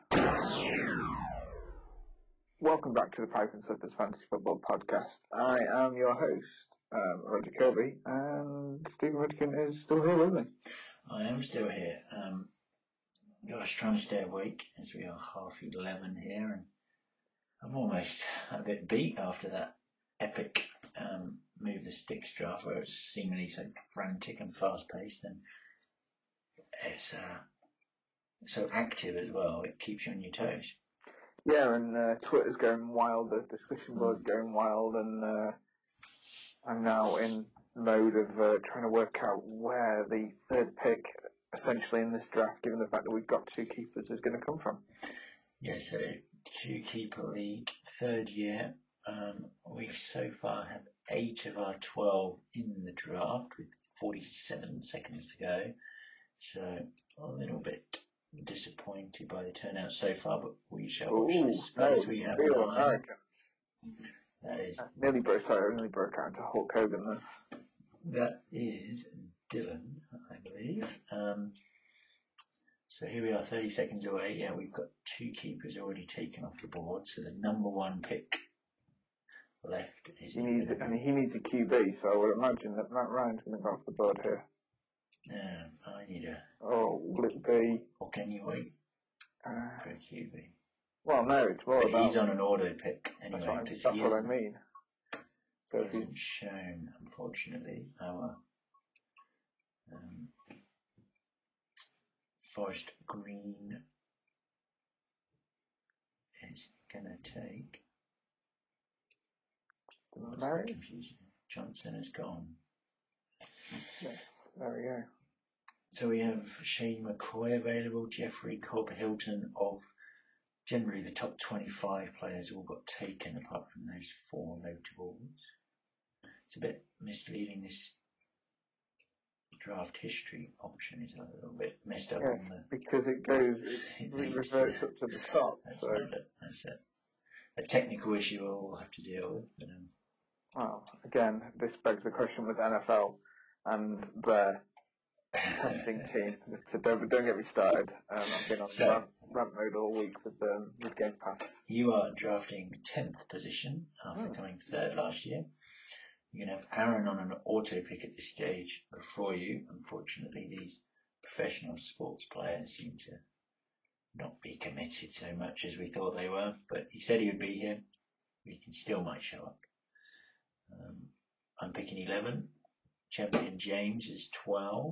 Welcome back to the Pipe and Slippers Fantasy Football Podcast. I am your host, Roger Kirby, and Stephen Ridkin is still here with me. I am still here. Trying to stay awake as we are 11:30 here, and I'm almost a bit beat after that epic move the sticks draft where it's seemingly so frantic and fast paced, and it's so active as well. It keeps you on your toes. Yeah, and Twitter's going wild, the discussion board's going wild, and I'm now in mode of trying to work out where the third pick, essentially in this draft, given the fact that we've got two keepers, is going to come from. Yeah, so two keeper league, third year. We so far have 8 of our 12 in the draft with 47 seconds to go. So a little bit disappointed by the turnout so far, but we shall watch this space. We have real Americans. That is nearly broke out into Hulk Hogan then. That is Dylan, I believe. So here we are, 30 seconds away. Yeah, we've got 2 keepers already taken off the board. So the number 1 pick left is. He needs a QB, so I would imagine that Matt Ryan's going to go off the board here. I need a. Oh, will it be? Or can you wait for a QB? Well, no, it's more about. He's on an auto pick anyway. That's what I mean. So he hasn't shown, unfortunately, our Forest Green is going to take. Confusion. Johnson is gone. Yes, there we go. So we have Shane McCoy available, Jeffrey Cobb Hilton of generally the top 25 players all got taken apart from those 4 notables. It's a bit misleading, this draft history option is a little bit messed up. Yes, because it reverts up to the top. That's a technical issue we'll have to deal with. But, well, again, this begs the question with NFL and their testing team. So don't get me started. I've been on rant mode all week with Game Pass. You are drafting 10th position after coming 3rd last year. You're going to have Aaron on an auto pick at this stage before you. Unfortunately, these professional sports players seem to not be committed so much as we thought they were. But he said he would be here. He still might show up. I'm picking 11. Champion James is 12.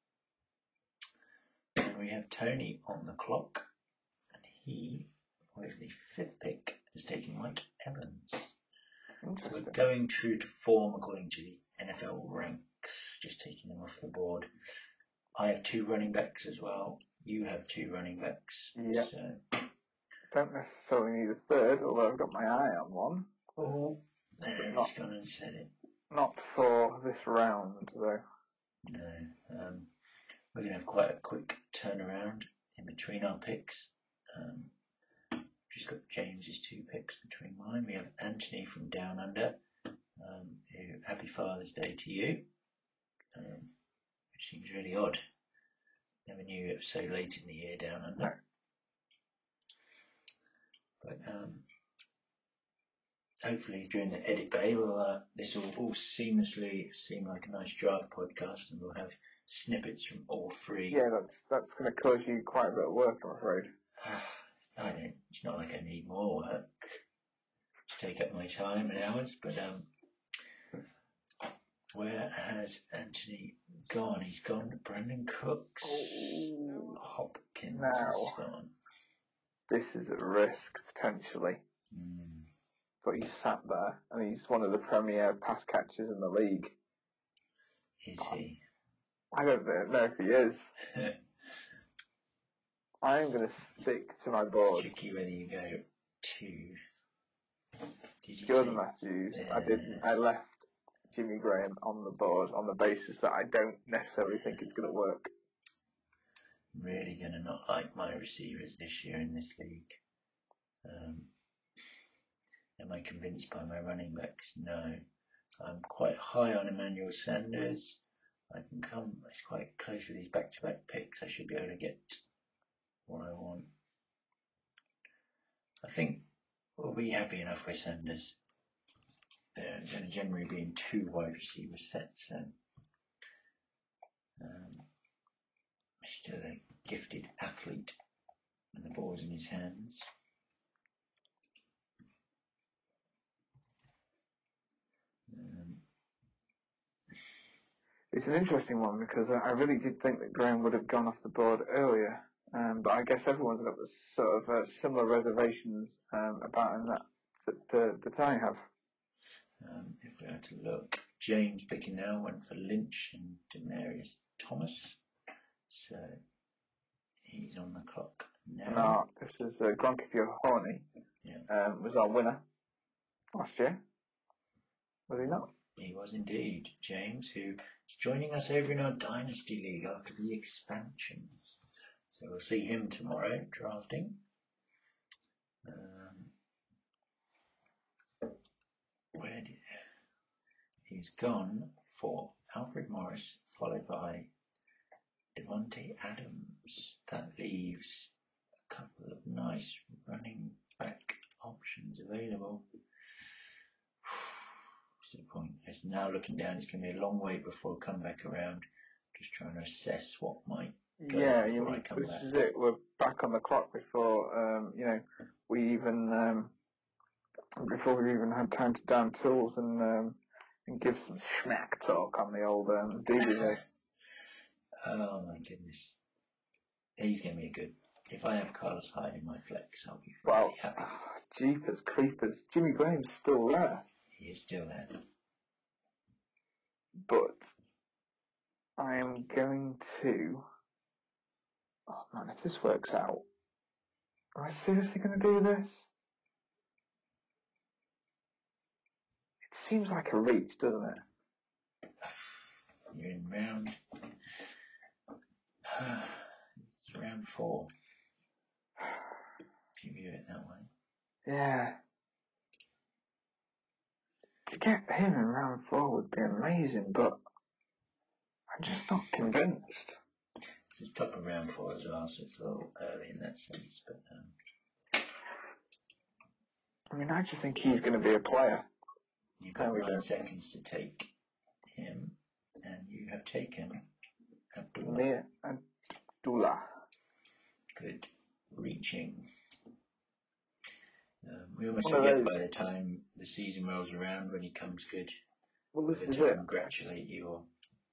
And we have Tony on the clock. And he, with the 5th pick, is taking Mike Evans. So we're going true to form according to the NFL ranks, just taking them off the board. I have 2 running backs as well. You have 2 running backs. Yep. So. Don't necessarily need a 3rd, although I've got my eye on one. Oh, there he's gone and said it. Not for this round, though. No. We're going to have quite a quick turnaround in between our picks. Just got James's 2 picks between mine. We have Anthony from Down Under. Happy Father's Day to you. Which seems really odd. Never knew it was so late in the year Down Under. But hopefully during the edit bay, this will all seamlessly seem like a nice drive podcast, and we'll have snippets from all three. Yeah, that's going to cause you quite a bit of work, I'm afraid. It's not like I need more work to take up my time and hours, but where has Anthony gone? He's gone. Brandon Cooks. Oh. Hopkins Now, is gone. this is at risk, potentially. But he's sat there, and he's one of the premier pass catchers in the league. Is he? I don't know if he is. I am going to stick to my board. Tricky whether you go to... Jordan Matthews. I didn't. I left Jimmy Graham on the board on the basis that I don't necessarily think it's going to work. I'm really going to not like my receivers this year in this league. Am I convinced by my running backs? No. I'm quite high on Emmanuel Sanders. It's quite close with these back-to-back picks. I should be able to get what I want. I think we'll be happy enough with Sanders. They're going to generally be in 2 wide receiver sets. So still a gifted athlete, and the ball's in his hands. It's an interesting one because I really did think that Graham would have gone off the board earlier, but I guess everyone's got the sort of similar reservations about him that I have. If we were to look, James picking now went for Lynch and Demarius Thomas, so he's on the clock now. No, this is Gronkowski Horny. Was our winner last year. Was he not? He was indeed. James, who is joining us over in our Dynasty League after the expansions. So we'll see him tomorrow drafting. He's gone for Alfred Morris, followed by Devontae Adams. That leaves a couple of nice running back options available. What's the point? It's now looking down. It's going to be a long wait before I come back around. Just trying to assess what might go before I come back. This is it. We're back on the clock before we even before we even had time to down tools and give some smack talk on the old DVD. Oh my goodness. He's going to be good. If I have Carlos Hyde in my flex, I'll be really happy. Jeepers creepers. Jimmy Graham's still there. He is still there. But I am going to... Oh man, if this works out, am I seriously going to do this? It seems like a reach, doesn't it? You're in round... It's round 4. If you view it that way. Yeah. To get him in round 4 would be amazing, but I'm just not convinced. It's top of round 4 as well, so it's a little early in that sense. But I mean, I just think he's going to be a player. You've got 9 seconds to take him, and you have taken Abdullah. Good. Reaching. We almost forget by the time the season rolls around when he comes good. Well, this is to it. Congratulate you all.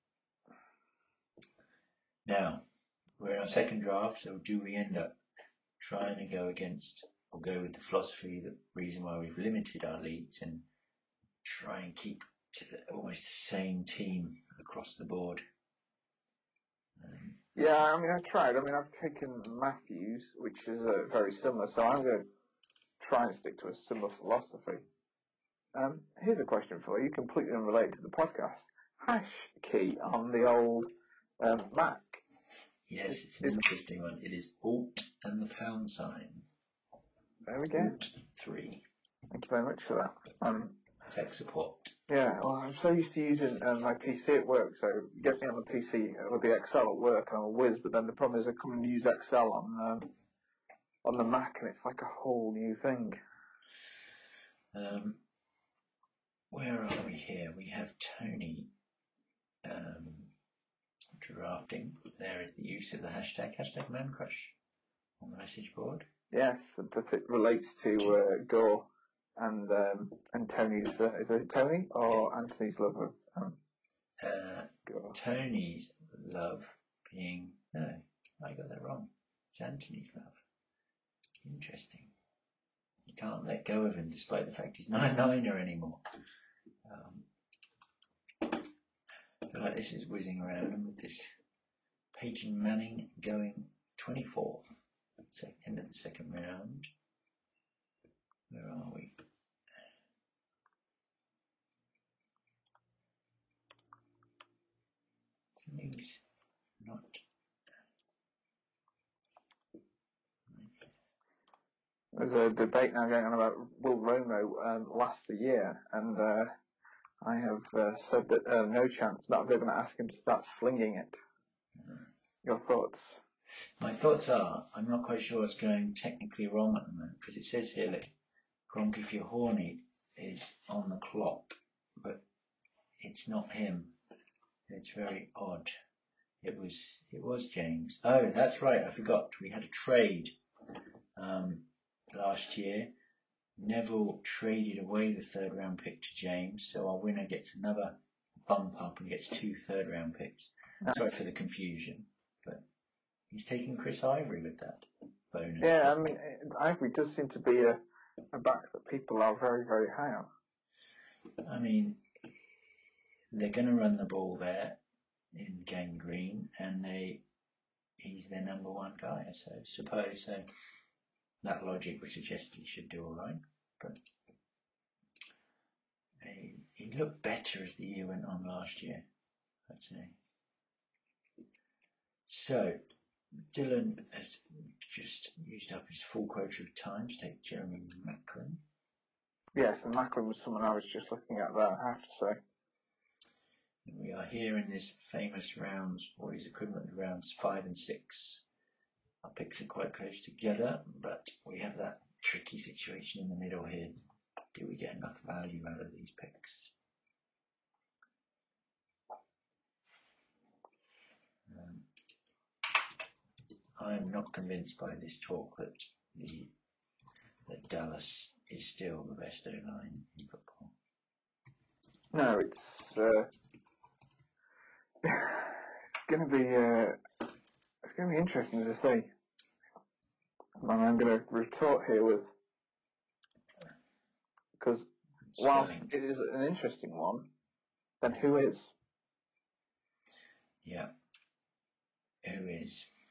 Now, we're in our second draft, so do we end up trying to go against, or go with the philosophy, the reason why we've limited our leagues, and try and keep to almost the same team across the board? Yeah, I mean, I tried. I mean, I've taken Matthews, which is very similar, so I'm going to try and stick to a similar philosophy. Here's a question for you, completely unrelated to the podcast. Hash key on the old Mac. Yes, it's an interesting one. It is Alt and the pound sign. There we go. Alt 3. Thank you very much for that. Tech support. Yeah, well, I'm so used to using my PC at work, so it gets me on the PC with the Excel at work, and I'm a whiz, but then the problem is I come and use Excel on the Mac, and it's like a whole new thing. Where are we here? We have Tony drafting. There is the use of the hashtag #ManCrush on the message board. Yes, that it relates to Gore and Tony's. Is it Tony or Anthony's love of Gore? Tony's love being I got that wrong. It's Anthony's love. Interesting. You can't let go of him despite the fact he's not a niner anymore. I feel like this is whizzing around, and with this Peyton Manning going 24th, end of the second round. Where are we? Something's not. There's a debate now going on about will Romo last the year, and I have said that no chance. That they're going to ask him to start slinging it. Your thoughts? My thoughts are, I'm not quite sure what's going technically wrong at the moment, because it says here that Gronk, if you're horny, is on the clock, but it's not him. It's very odd. It was James. Oh, that's right. I forgot. We had a trade last year. Neville traded away the third round pick to James, so our winner gets another bump up and gets 2 third-round picks. Sorry for the confusion, but he's taking Chris Ivory with that bonus. Yeah, I mean, Ivory does seem to be a back that people are very, very high on. I mean, they're going to run the ball there in Gang Green, and he's their number one guy, so I suppose that logic would suggest he should do all right, but he looked better as the year went on last year, I'd say. So, Dylan has just used up his full quota of time to take Jeremy Macklin. Yes, and Macklin was someone I was just looking at there, I have to say. And we are here in this famous rounds, or his equivalent of rounds 5 and 6. Our picks are quite close together, but we have that tricky situation in the middle here. Do we get enough value out of these picks? I'm not convinced by this talk that Dallas is still the best O-line in football. No, it's going to be interesting to see. And I'm going to retort here with, because whilst it is an interesting one, then who is? Yeah, who is?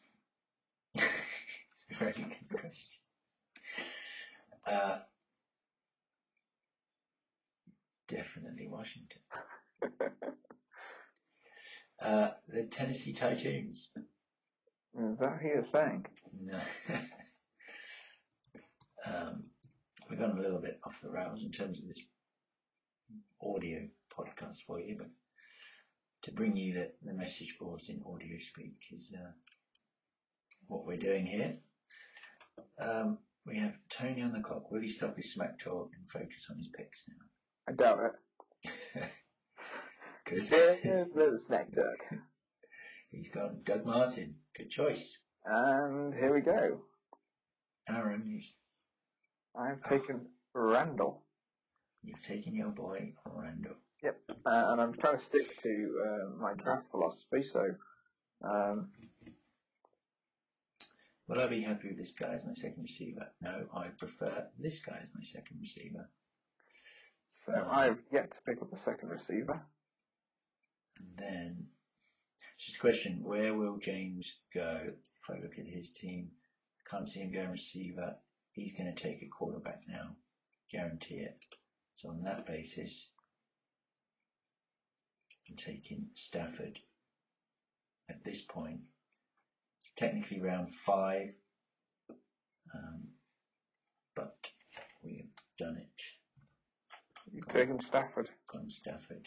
It's a very good question. Definitely Washington. The Tennessee Titans. Is that who you're saying? No. We've gone a little bit off the rails in terms of this audio podcast for you, but to bring you the message boards in audio speak is what we're doing here. We have Tony on the clock. Will he stop his smack talk and focus on his picks now? I doubt it. There's the snack talk. He's got Doug Martin. Good choice. And here we go. Aaron, I've taken Randall. You've taken your boy Randall. Yep. And I'm trying to stick to my draft philosophy, so... Will I be happy with this guy as my second receiver? No, I prefer this guy as my second receiver. So I've yet to pick up a second receiver. And then, just a question, where will James go? If I look at his team, I can't see him going receiver. He's going to take a quarterback now. Guarantee it. So on that basis, I'm taking Stafford at this point. Technically round 5, but we have done it. You've taken Stafford. Gone Stafford.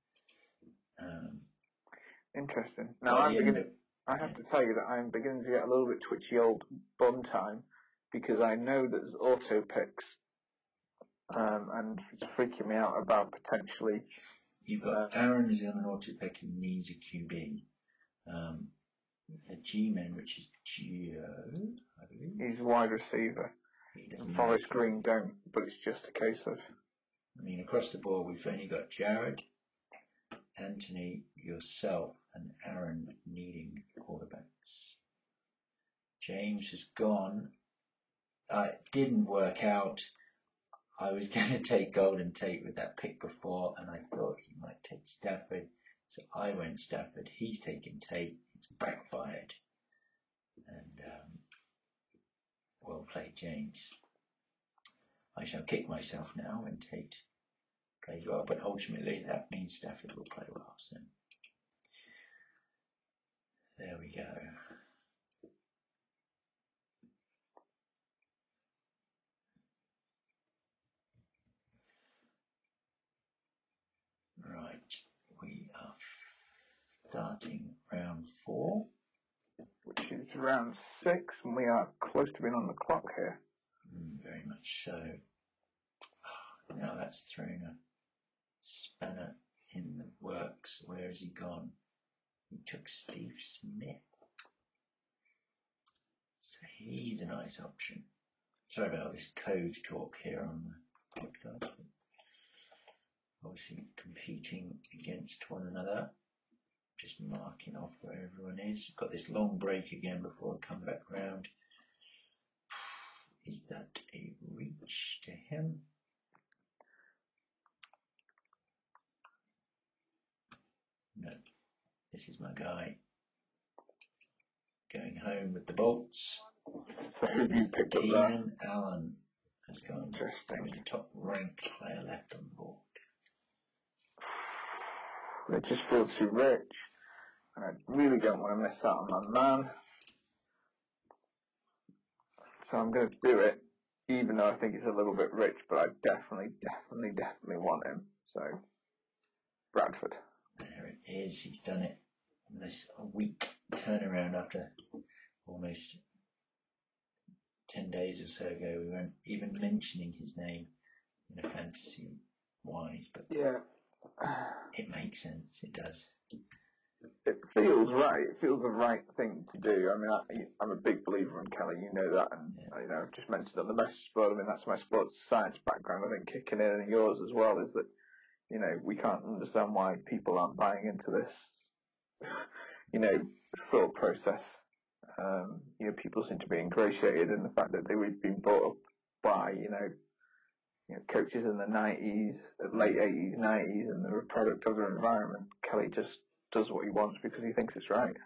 Interesting. Now I have to tell you that I'm beginning to get a little bit twitchy old bum time, because I know there's auto picks, and it's freaking me out about potentially. You've got Aaron who's on an auto pick who needs a QB. The G-men, which is Gio, I believe. He's a wide receiver. And Forest Green don't, but it's just a case of. I mean, across the board, we've only got Jared, Anthony, yourself, and Aaron needing quarterbacks. James has gone. It didn't work out. I was going to take Golden Tate with that pick before, and I thought he might take Stafford. So I went Stafford. He's taken Tate. It's backfired. And well played, James. I shall kick myself now when Tate plays well, but ultimately that means Stafford will play well. So there we go. Right, we are starting round 4. Which is round 6, and we are close to being on the clock here. Very much so. Now that's thrown a spanner in the works. Where has he gone? He took Steve Smith. So he's a nice option. Sorry about this code talk here on the podcast. Obviously competing against one another. Just marking off where everyone is. Got this long break again before I come back round. Is that a reach to him? No. This is my guy. Going home with the bolts. So who have you picked up there? Keenan Allen has gone. Interesting. The top ranked player left on the board. It just feels too rich. And I really don't want to miss out on my man. So I'm going to do it, even though I think it's a little bit rich, but I definitely want him. So, Bradford. There it is. He's done it. In this week turnaround after almost 10 days or so ago. We weren't even mentioning his name in a fantasy wise, but yeah, it makes sense. It does. It feels right. It feels the right thing to do. I mean, I'm a big believer in Kelly. You know that, and I've just mentioned on the message board. I mean, that's my sports science background. I think kicking in, and yours as well, is that we can't understand why people aren't buying into this, thought process. People seem to be ingratiated in the fact that we've been brought up by coaches in the 90s, late 80s, 90s, and they're a product of their environment. Kelly just does what he wants because he thinks it's right.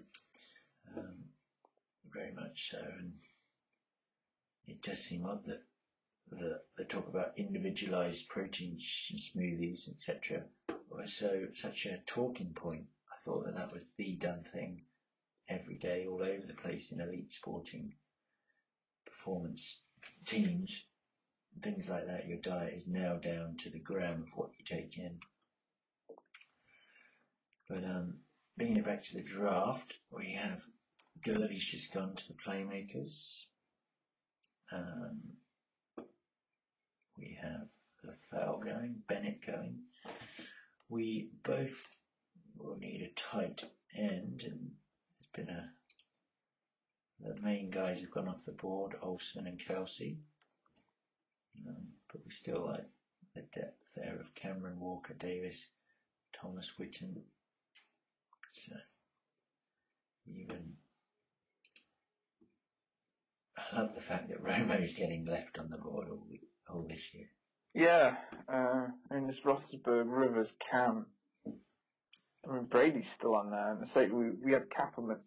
Very much so, and it does seem odd that the talk about individualized protein smoothies, etc., was such a talking point. I thought that was the done thing every day, all over the place in elite sporting performance teams, things like that. Your diet is now down to the gram of what you take in. But bringing it back to the draft, we have Gurley's just gone to the Playmakers. We have LaFell going, Bennett going. We both will need a tight end, and there's been the main guys have gone off the board, Olsen and Kelsey. But we still like the depth there of Cameron, Walker, Davis, Thomas Whitten. So even I love the fact that Romo's getting left on the board all this year. Yeah, and this Roethlisberger, Rivers, Cam. I mean, Brady's still on there. And say we had Kaepernick,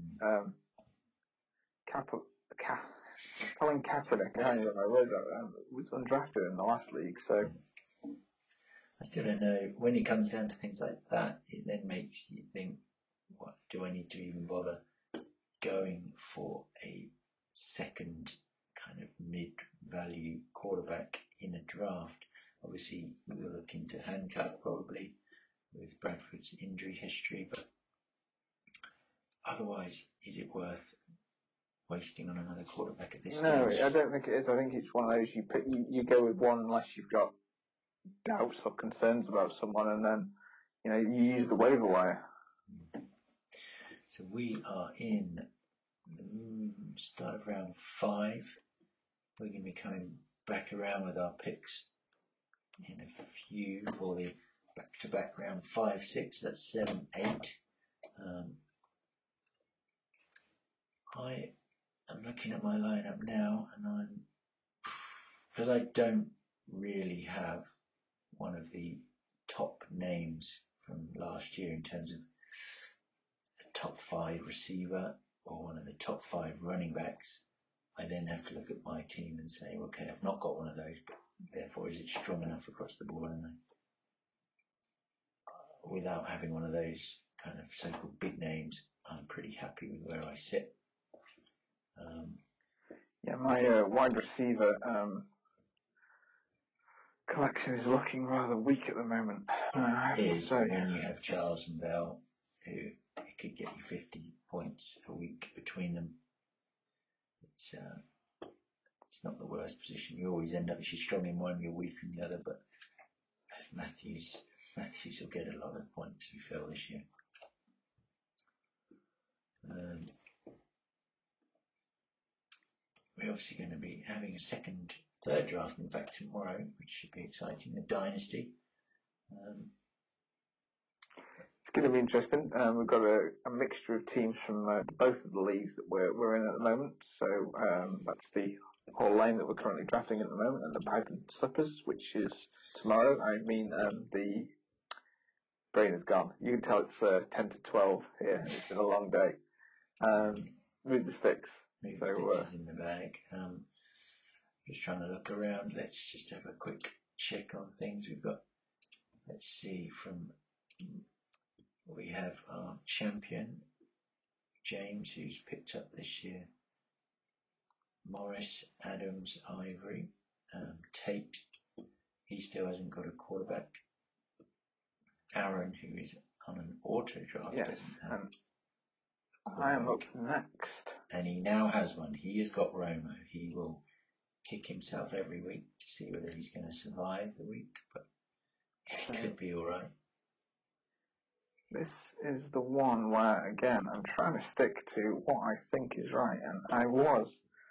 Colin Kaepernick. I don't know where that was undrafted in the last league. So I still don't know. When it comes down to things like that, it then makes you think, what do I need to even bother going for a second kind of mid-value quarterback in a draft? Obviously, we were looking to handcuff probably with Bradford's injury history, but otherwise, is it worth wasting on another quarterback at this No, stage. I don't think it is. I think it's one of those you go with one unless you've got doubts or concerns about someone, and then you use the waiver wire. So we are in the start of round 5. We're going to be coming back around with our picks in a few for the back-to-back round 5, 6. That's 7, 8. I am looking at my lineup now, and because I don't really have one of the top names from last year in terms of a top 5 receiver or one of the top 5 running backs, I then have to look at my team and say, okay, I've not got one of those, but therefore is it strong enough across the board? And without having one of those kind of so-called big names, I'm pretty happy with where I sit. My wide receiver collection is looking rather weak at the moment. When you have Charles and Bell, who could get you 50 points a week between them, it's not the worst position. You always end up, if you're strong in one, you're weak in the other, but Matthews will get a lot of points, we feel, this year. We're obviously going to be having a third draft, in fact, tomorrow, which should be exciting. The Dynasty. It's going to be interesting. We've got a mixture of teams from both of the leagues that we're in at the moment. So that's the Hall Lane that we're currently drafting at the moment, and the Pipe and Slippers, which is tomorrow. The brain is gone. You can tell it's 10 to 12 here. It's been a long day. Move the sticks. Move the sticks is in the bag. Just trying to look around. Let's just have a quick check on things. Let's see, we have our champion, James, who's picked up this year Morris, Adams, Ivory, Tate. He still hasn't got a quarterback. Aaron, who is on an auto draft, yes, doesn't have. I am up next. And he now has one. He has got Romo. He will kick himself every week to see whether he's going to survive the week, but he could be all right. This is the one where, again, I'm trying to stick to what I think is right, and I was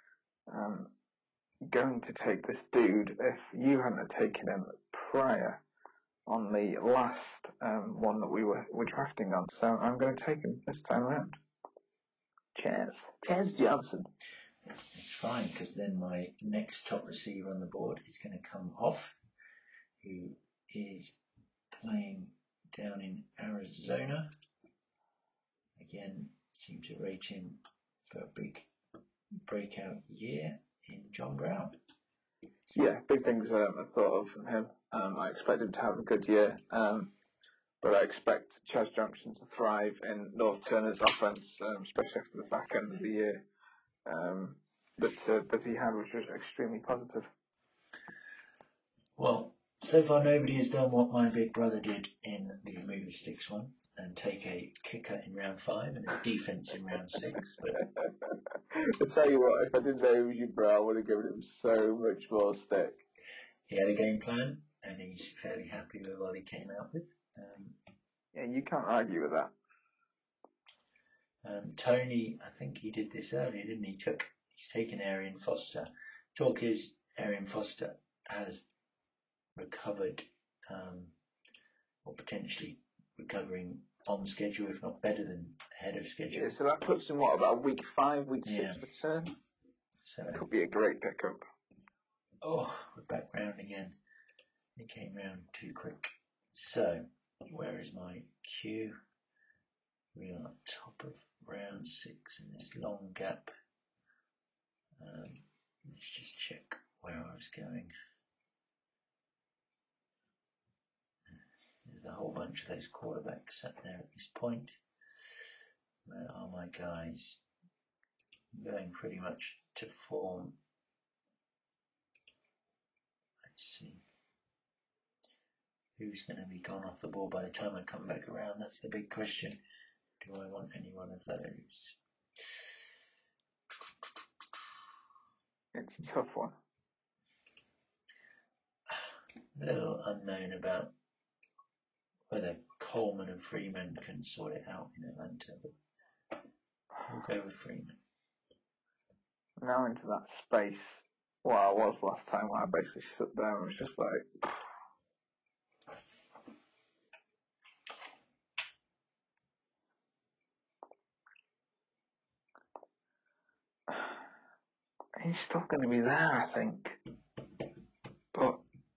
going to take this dude if you hadn't taken him prior on the last one that we were drafting on, so I'm going to take him this time around. Cheers Johnson. It's fine, because then my next top receiver on the board is going to come off, who is playing down in Arizona. Again, seem to rate him for a big breakout year in John Brown. Yeah, big things I thought of from him. I expect him to have a good year, but I expect Chaz Johnson to thrive in North Turner's offense, especially after the back end of the year that he had, which was extremely positive. Well, so far nobody has done what my big brother did in the Move the Sticks one and take a kicker in round 5 and a defense in round 6. But I'll tell you what, if I didn't know it was your bro, I would have given him so much more stick. He had a game plan and he's fairly happy with what he came out with. Yeah, you can't argue with that. Tony, I think he did this earlier, didn't he? He's taken Arian Foster. Talk is Arian Foster has recovered, or potentially recovering on schedule, if not better than ahead of schedule. Yeah, so that puts him, about week 5, week 6 return? So that could be a great pickup. Oh, we're back round again. It came round too quick. So, where is my queue? We are on top of round 6 in this long gap. Let's just check where I was going. There's a whole bunch of those quarterbacks sat there at this point. Where are my guys? I'm going pretty much to form. Let's see. Who's going to be gone off the ball by the time I come back around? That's the big question. Do I want any one of those? It's a tough one. A little unknown about whether Coleman and Freeman can sort it out in Atlanta, but we'll go with Freeman. Now into that space where I was last time, where I basically stood there and was just like... He's still going to be there, I think. But...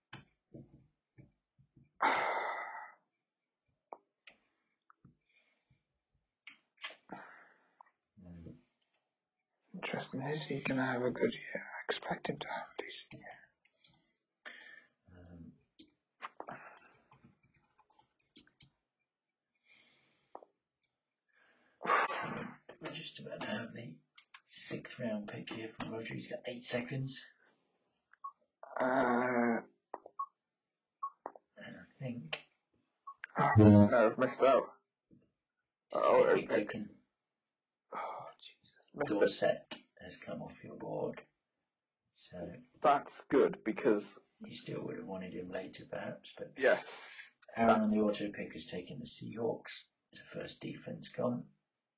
Interesting. Is he going to have a good year? I expect him to have a decent year. We're just about to have the 6th round pick here from Roger. He's got 8 seconds. And I think... No, I've missed out. Oh, okay. Oh, Jesus. Dorsett has come off your board. So that's good, because... You still would have wanted him later, perhaps, but... Yes. Aaron on the auto pick has taken the Seahawks. It's the first defense gone.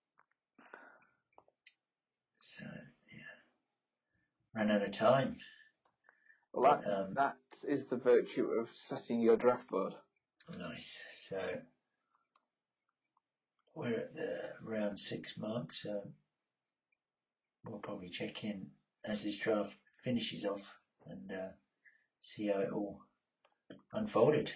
So, yeah. Ran out of time. Well, that is the virtue of setting your draft board. Nice. So, we're at the round 6 mark, so we'll probably check in as this draft finishes off and see how it all unfolded.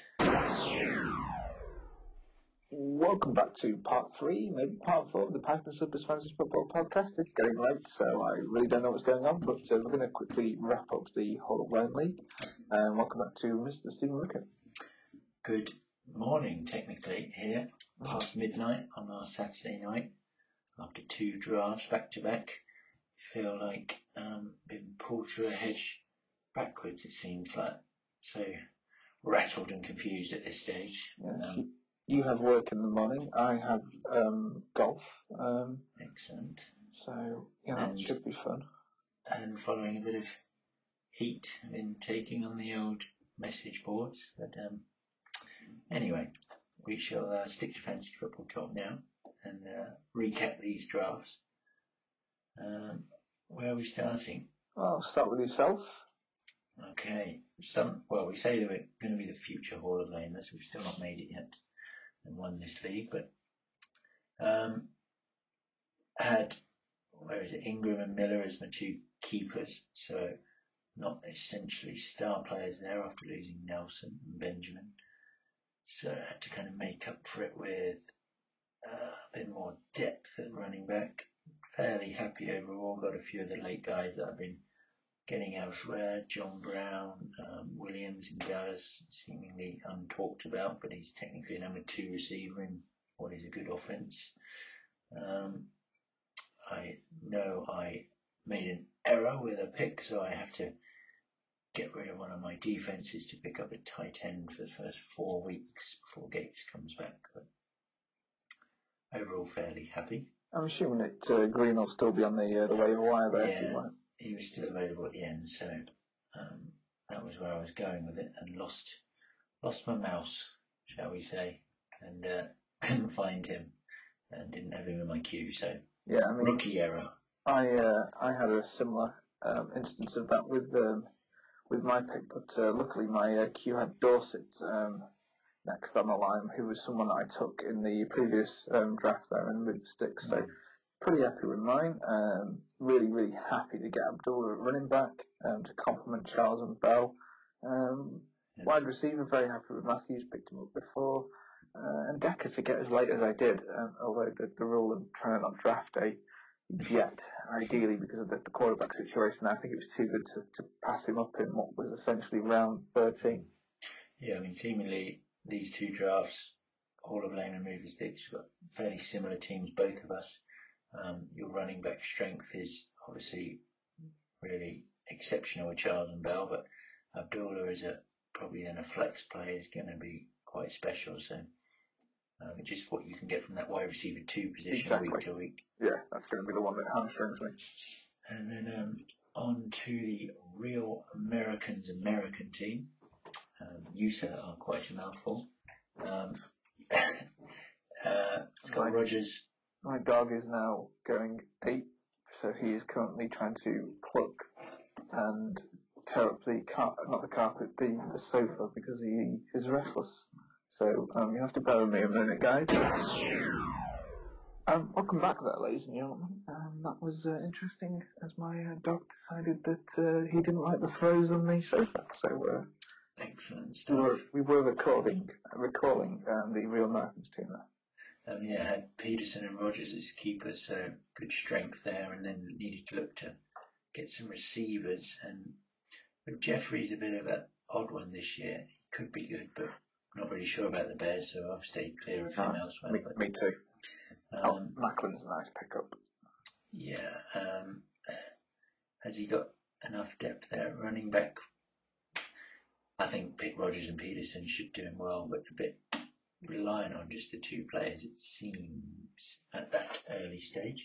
Welcome back to part 3, maybe part 4 of the Python Slippers Fantasy Football Podcast. It's getting late, so I really don't know what's going on, but we're going to quickly wrap up the Hall of Fame League. And welcome back to Mr. Stephen Rickett. Good morning, technically, here, past midnight on our Saturday night, after 2 drafts back to back. Feel like being pulled through a hedge backwards, it seems like. So rattled and confused at this stage. Yes. You have work in the morning. I have golf. Excellent. So, it should be fun. And following a bit of heat I've been taking on the old message boards. But anyway, we shall stick to fantasy football talk now and recap these drafts. Where are we starting? I'll start with yourself. Okay. We say that we're going to be the future Hall of Famers. We've still not made it yet and won this league, but had Ingram and Miller as my 2 keepers, so not essentially star players there after losing Nelson and Benjamin. So I had to kind of make up for it with a bit more depth at running back. Fairly happy overall. Got a few of the late guys that I've been getting elsewhere. John Brown, Williams in Dallas, seemingly untalked about, but he's technically a number 2 receiver in what is a good offense. I know I made an error with a pick, so I have to get rid of one of my defenses to pick up a tight end for the first 4 weeks before Gates comes back. But overall, fairly happy. I'm assuming that Green will still be on the waiver wire there. Yeah, he was still available at the end, so that was where I was going with it, and lost my mouse, shall we say, and couldn't find him, and didn't have him in my queue. So yeah, rookie error. I had a similar instance of that with my pick, but luckily my queue had Dorsett next on the line, who was someone I took in the previous draft there and moved the sticks. So pretty happy with mine. Really, really happy to get Abdullah at running back to complement Charles and Bell. Wide receiver, very happy with Matthews, picked him up before. And Decker to get as late as I did, although the rule of trying to not draft a jet, ideally because of the quarterback situation, I think it was too good to pass him up in what was essentially round 13. Yeah, seemingly these 2 drafts, Hall of Fame and Move the Sticks, got fairly similar teams, both of us. Your running back strength is obviously really exceptional with Charles and Bell, but Abdullah is probably in a flex play is going to be quite special. So just what you can get from that wide receiver 2 position week to week. Yeah, that's going to be the one that hamstrings me. And then on to the Real Americans American team. USA are quite a mouthful. Scott Rogers. My dog is now going ape, so he is currently trying to pluck and tear up the sofa because he is restless. So you have to bear with me a minute, guys. Welcome back there, ladies and gentlemen. That was interesting, as my dog decided that he didn't like the throws on the sofa. So excellent stuff. We were recalling the Real Americans team there. Had Peterson and Rogers as keepers, so good strength there, and then needed to look to get some receivers. And but Jeffrey's a bit of an odd one this year. He could be good, but not really sure about the Bears, so I've stayed clear of him elsewhere. Me too. Macklin's a nice pickup. Yeah. Has he got enough depth there? Running back, I think Rogers and Peterson should do him well, but a bit relying on just the two players, it seems, at that early stage.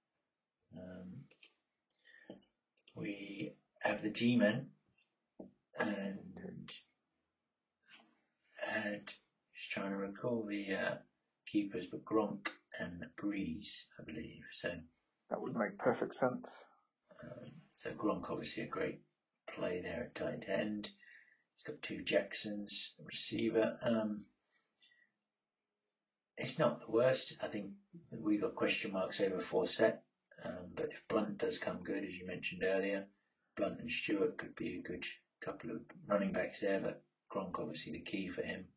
We have the G-men, and just trying to recall the keepers, but Gronk and Breeze, I believe. So that would make perfect sense. So Gronk, obviously a great play there at tight end. He's got two Jacksons, receiver. It's not the worst. I think we got question marks over Forsett, but if Blunt does come good, as you mentioned earlier, Blunt and Stewart could be a good couple of running backs there, but Gronk obviously the key for him.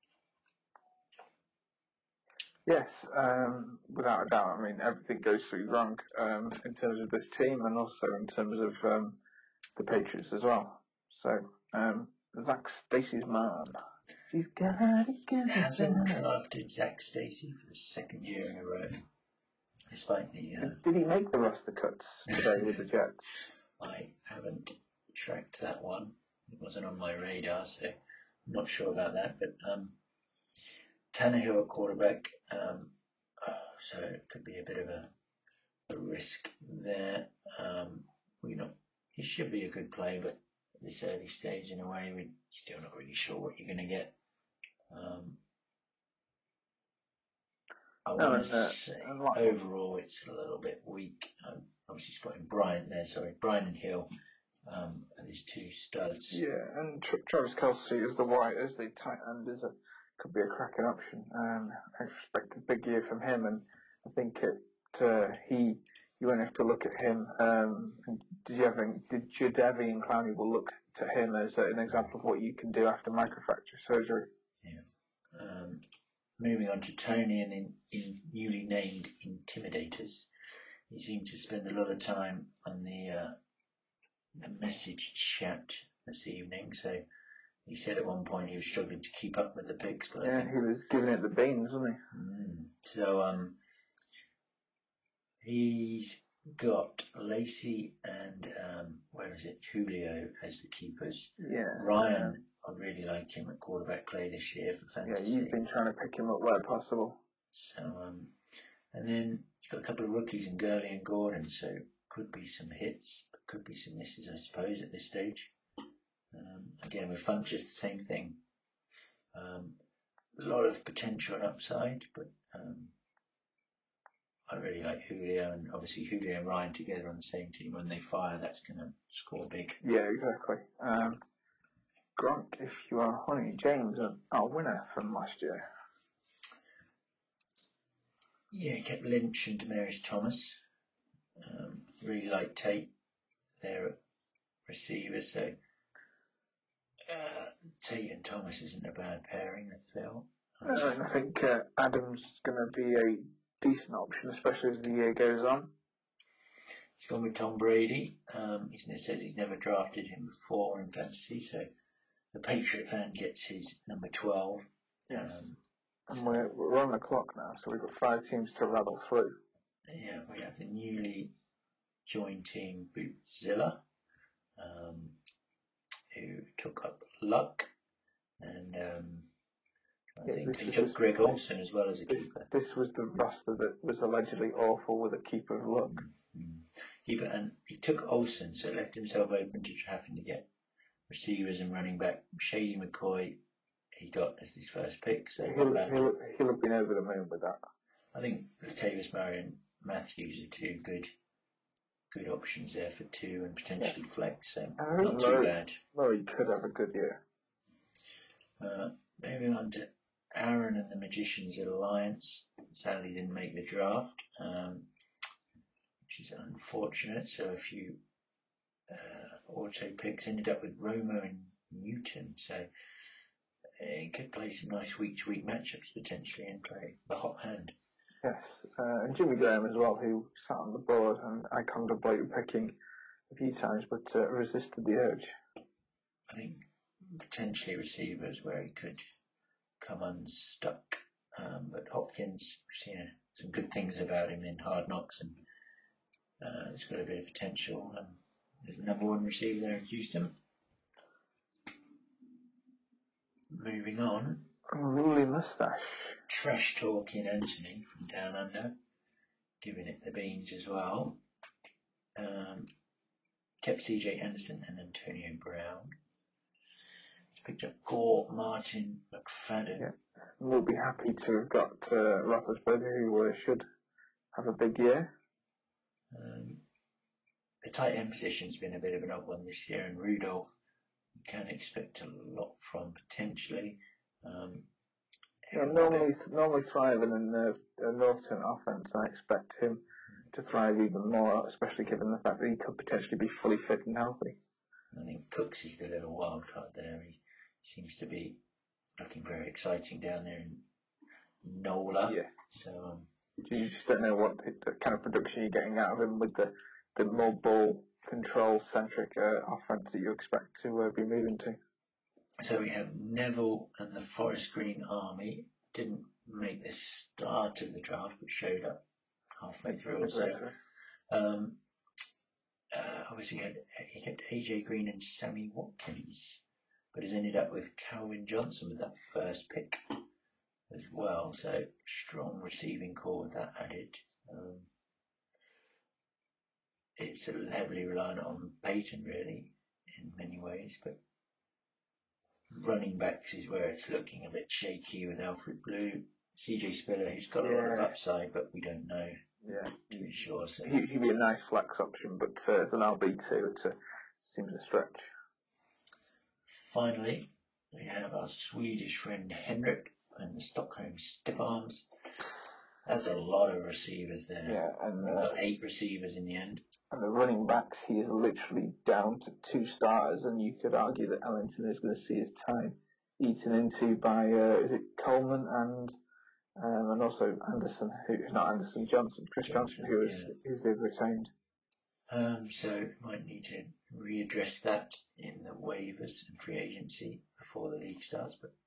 Yes, without a doubt. I mean, everything goes through Gronk in terms of this team and also in terms of the Patriots as well. So, Zach Stacy's mom. She's got hasn't drafted Zach Stacy for the second year in a row, despite the. Did he make the roster cuts today with the Jets? I haven't tracked that one. It wasn't on my radar, so I'm not sure about that. But Tannehill at quarterback, so it could be a bit of a risk there. He should be a good play, but at this early stage, in a way, we're still not really sure what you're going to get. I want to say overall it's a little bit weak. I'm obviously spotting Bryant and Hill are these two studs. Yeah, and Travis Kelce as the tight end could be a cracking option. I expect a big year from him, and I think you won't have to look at him. Did Jadeveon and Clowney will look to him as an example of what you can do after microfracture surgery? Yeah. Moving on to Tony and in newly named Intimidators. He seemed to spend a lot of time on the message chat this evening, so he said at one point he was struggling to keep up with the picks. But yeah, he was giving it the beans, wasn't he? So he's got Lacey and Julio as the keepers. Yeah. Ryan, I really like him at quarterback play this year for fantasy. Yeah, you've been trying to pick him up where possible. So and then he's got a couple of rookies in Gurley and Gordon, so could be some hits, but could be some misses, I suppose, at this stage. Again, with Funk, just the same thing. A lot of potential and upside, but I really like Julio, and obviously Julio and Ryan together on the same team. When they fire, that's going to score big. Yeah, exactly. Gronk, if you are Honey James, our winner from last year. Yeah, kept Lynch and Demaryius Thomas. Really like Tate, their receiver, so Tate and Thomas isn't a bad pairing, I feel. I think Adams is going to be a decent option, especially as the year goes on. He's gone with Tom Brady. He says he's never drafted him before in fantasy, so the Patriot fan gets his number 12. Yes. And we're on the clock now, so we've got 5 teams to rattle through. Yeah, we have the newly joined team Bootzilla, who took up Luck, and I think he took Greg Olsen as well as a keeper. This was the roster that was allegedly awful with a keeper of Luck. And he took Olsen, so left himself open to having to get receivers and running back. Shady McCoy, he got as his first pick. So he'll have been over the moon with that. I think Latavius Murray and Matthews are two good options there for 2 and potentially flex. So not too bad. Murray could have a good year. Moving on to Aaron and the Magicians Alliance. Sadly didn't make the draft, which is unfortunate. So a few auto picks ended up with Romo and Newton. So it could play some nice week-to-week matchups potentially and play the hot hand. Yes, and Jimmy Graham as well, who sat on the board, and I contemplated picking a few times, but resisted the urge. I think potentially receivers where he could come unstuck, but Hopkins, we've seen some good things about him in Hard Knocks, and he's got a bit of potential. There's the number 1 receiver there in Houston. Moving on. Unruly mustache. Trash talking Anthony from Down Under, giving it the beans as well. Kept CJ Anderson and Antonio Brown. He's picked up Gore, Martin, McFadden. Yeah. We'll be happy to have got Roethlisberger, who should have a big year. The tight end position's been a bit of an odd one this year, and Rudolph you can expect a lot from potentially. Normally thriving in the Northern offense, I expect him to thrive even more, especially given the fact that he could potentially be fully fit and healthy. I think Cooks is the little wild card there. He seems to be looking very exciting down there in NOLA. Yeah. So you just don't know what the kind of production you're getting out of him with the more ball control centric offense that you expect to be moving to. So we have Neville and the Forest Green Army. Didn't make the start of the draft, but showed up halfway through or so. Obviously, he kept AJ Green and Sammy Watkins, but has ended up with Calvin Johnson with that first pick as well. So strong receiving core with that added. It's heavily reliant on Peyton really in many ways, but running backs is where it's looking a bit shaky with Alfred Blue. CJ Spiller, who's got a lot of upside, but we don't know to be sure. So he'd be a nice flex option, but as an RB2, it seems a stretch. Finally, we have our Swedish friend Henrik and the Stockholm Stiff Arms. That's a lot of receivers there. Yeah, and we've got 8 receivers in the end. And the running backs, he is literally down to 2 starters, and you could argue that Ellington is going to see his time eaten into by is it Coleman and also Anderson, Chris Johnson, who's they've retained. So might need to readdress that in the waivers and free agency before the league starts, but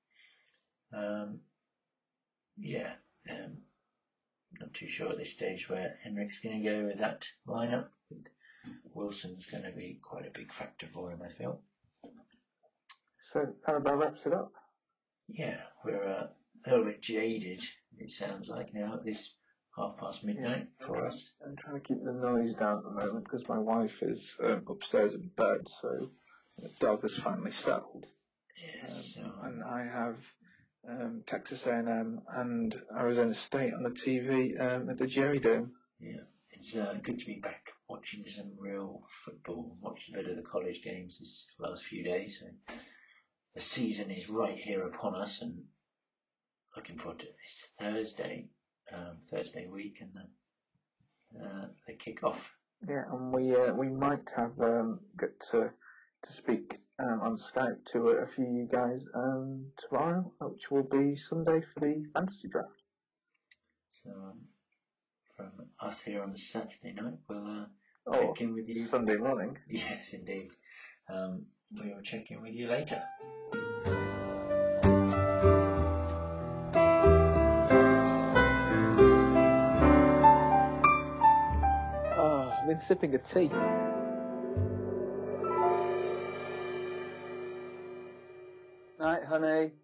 not too sure at this stage where Henrik's going to go with that lineup. Wilson's going to be quite a big factor for him, I feel. So that about wraps it up. Yeah, we're a little bit jaded, it sounds like, now at this midnight for us. I'm trying to keep the noise down at the moment because my wife is upstairs in bed, so the dog has finally settled. Yes, and I have Texas A&M and Arizona State on the TV at the Jerry Dome. Yeah, it's good to be back watching some real football. Watched a bit of the college games this last few days. So the season is right here upon us, and looking forward to this Thursday week, and the kick-off. Yeah, and we might have get to speak on Skype to a few of you guys tomorrow, which will be Sunday for the fantasy draft. So from us here on the Saturday night, we'll check in with you. Sunday morning. Yes, indeed. We will check in with you later. I've been sipping a tea. Night, honey.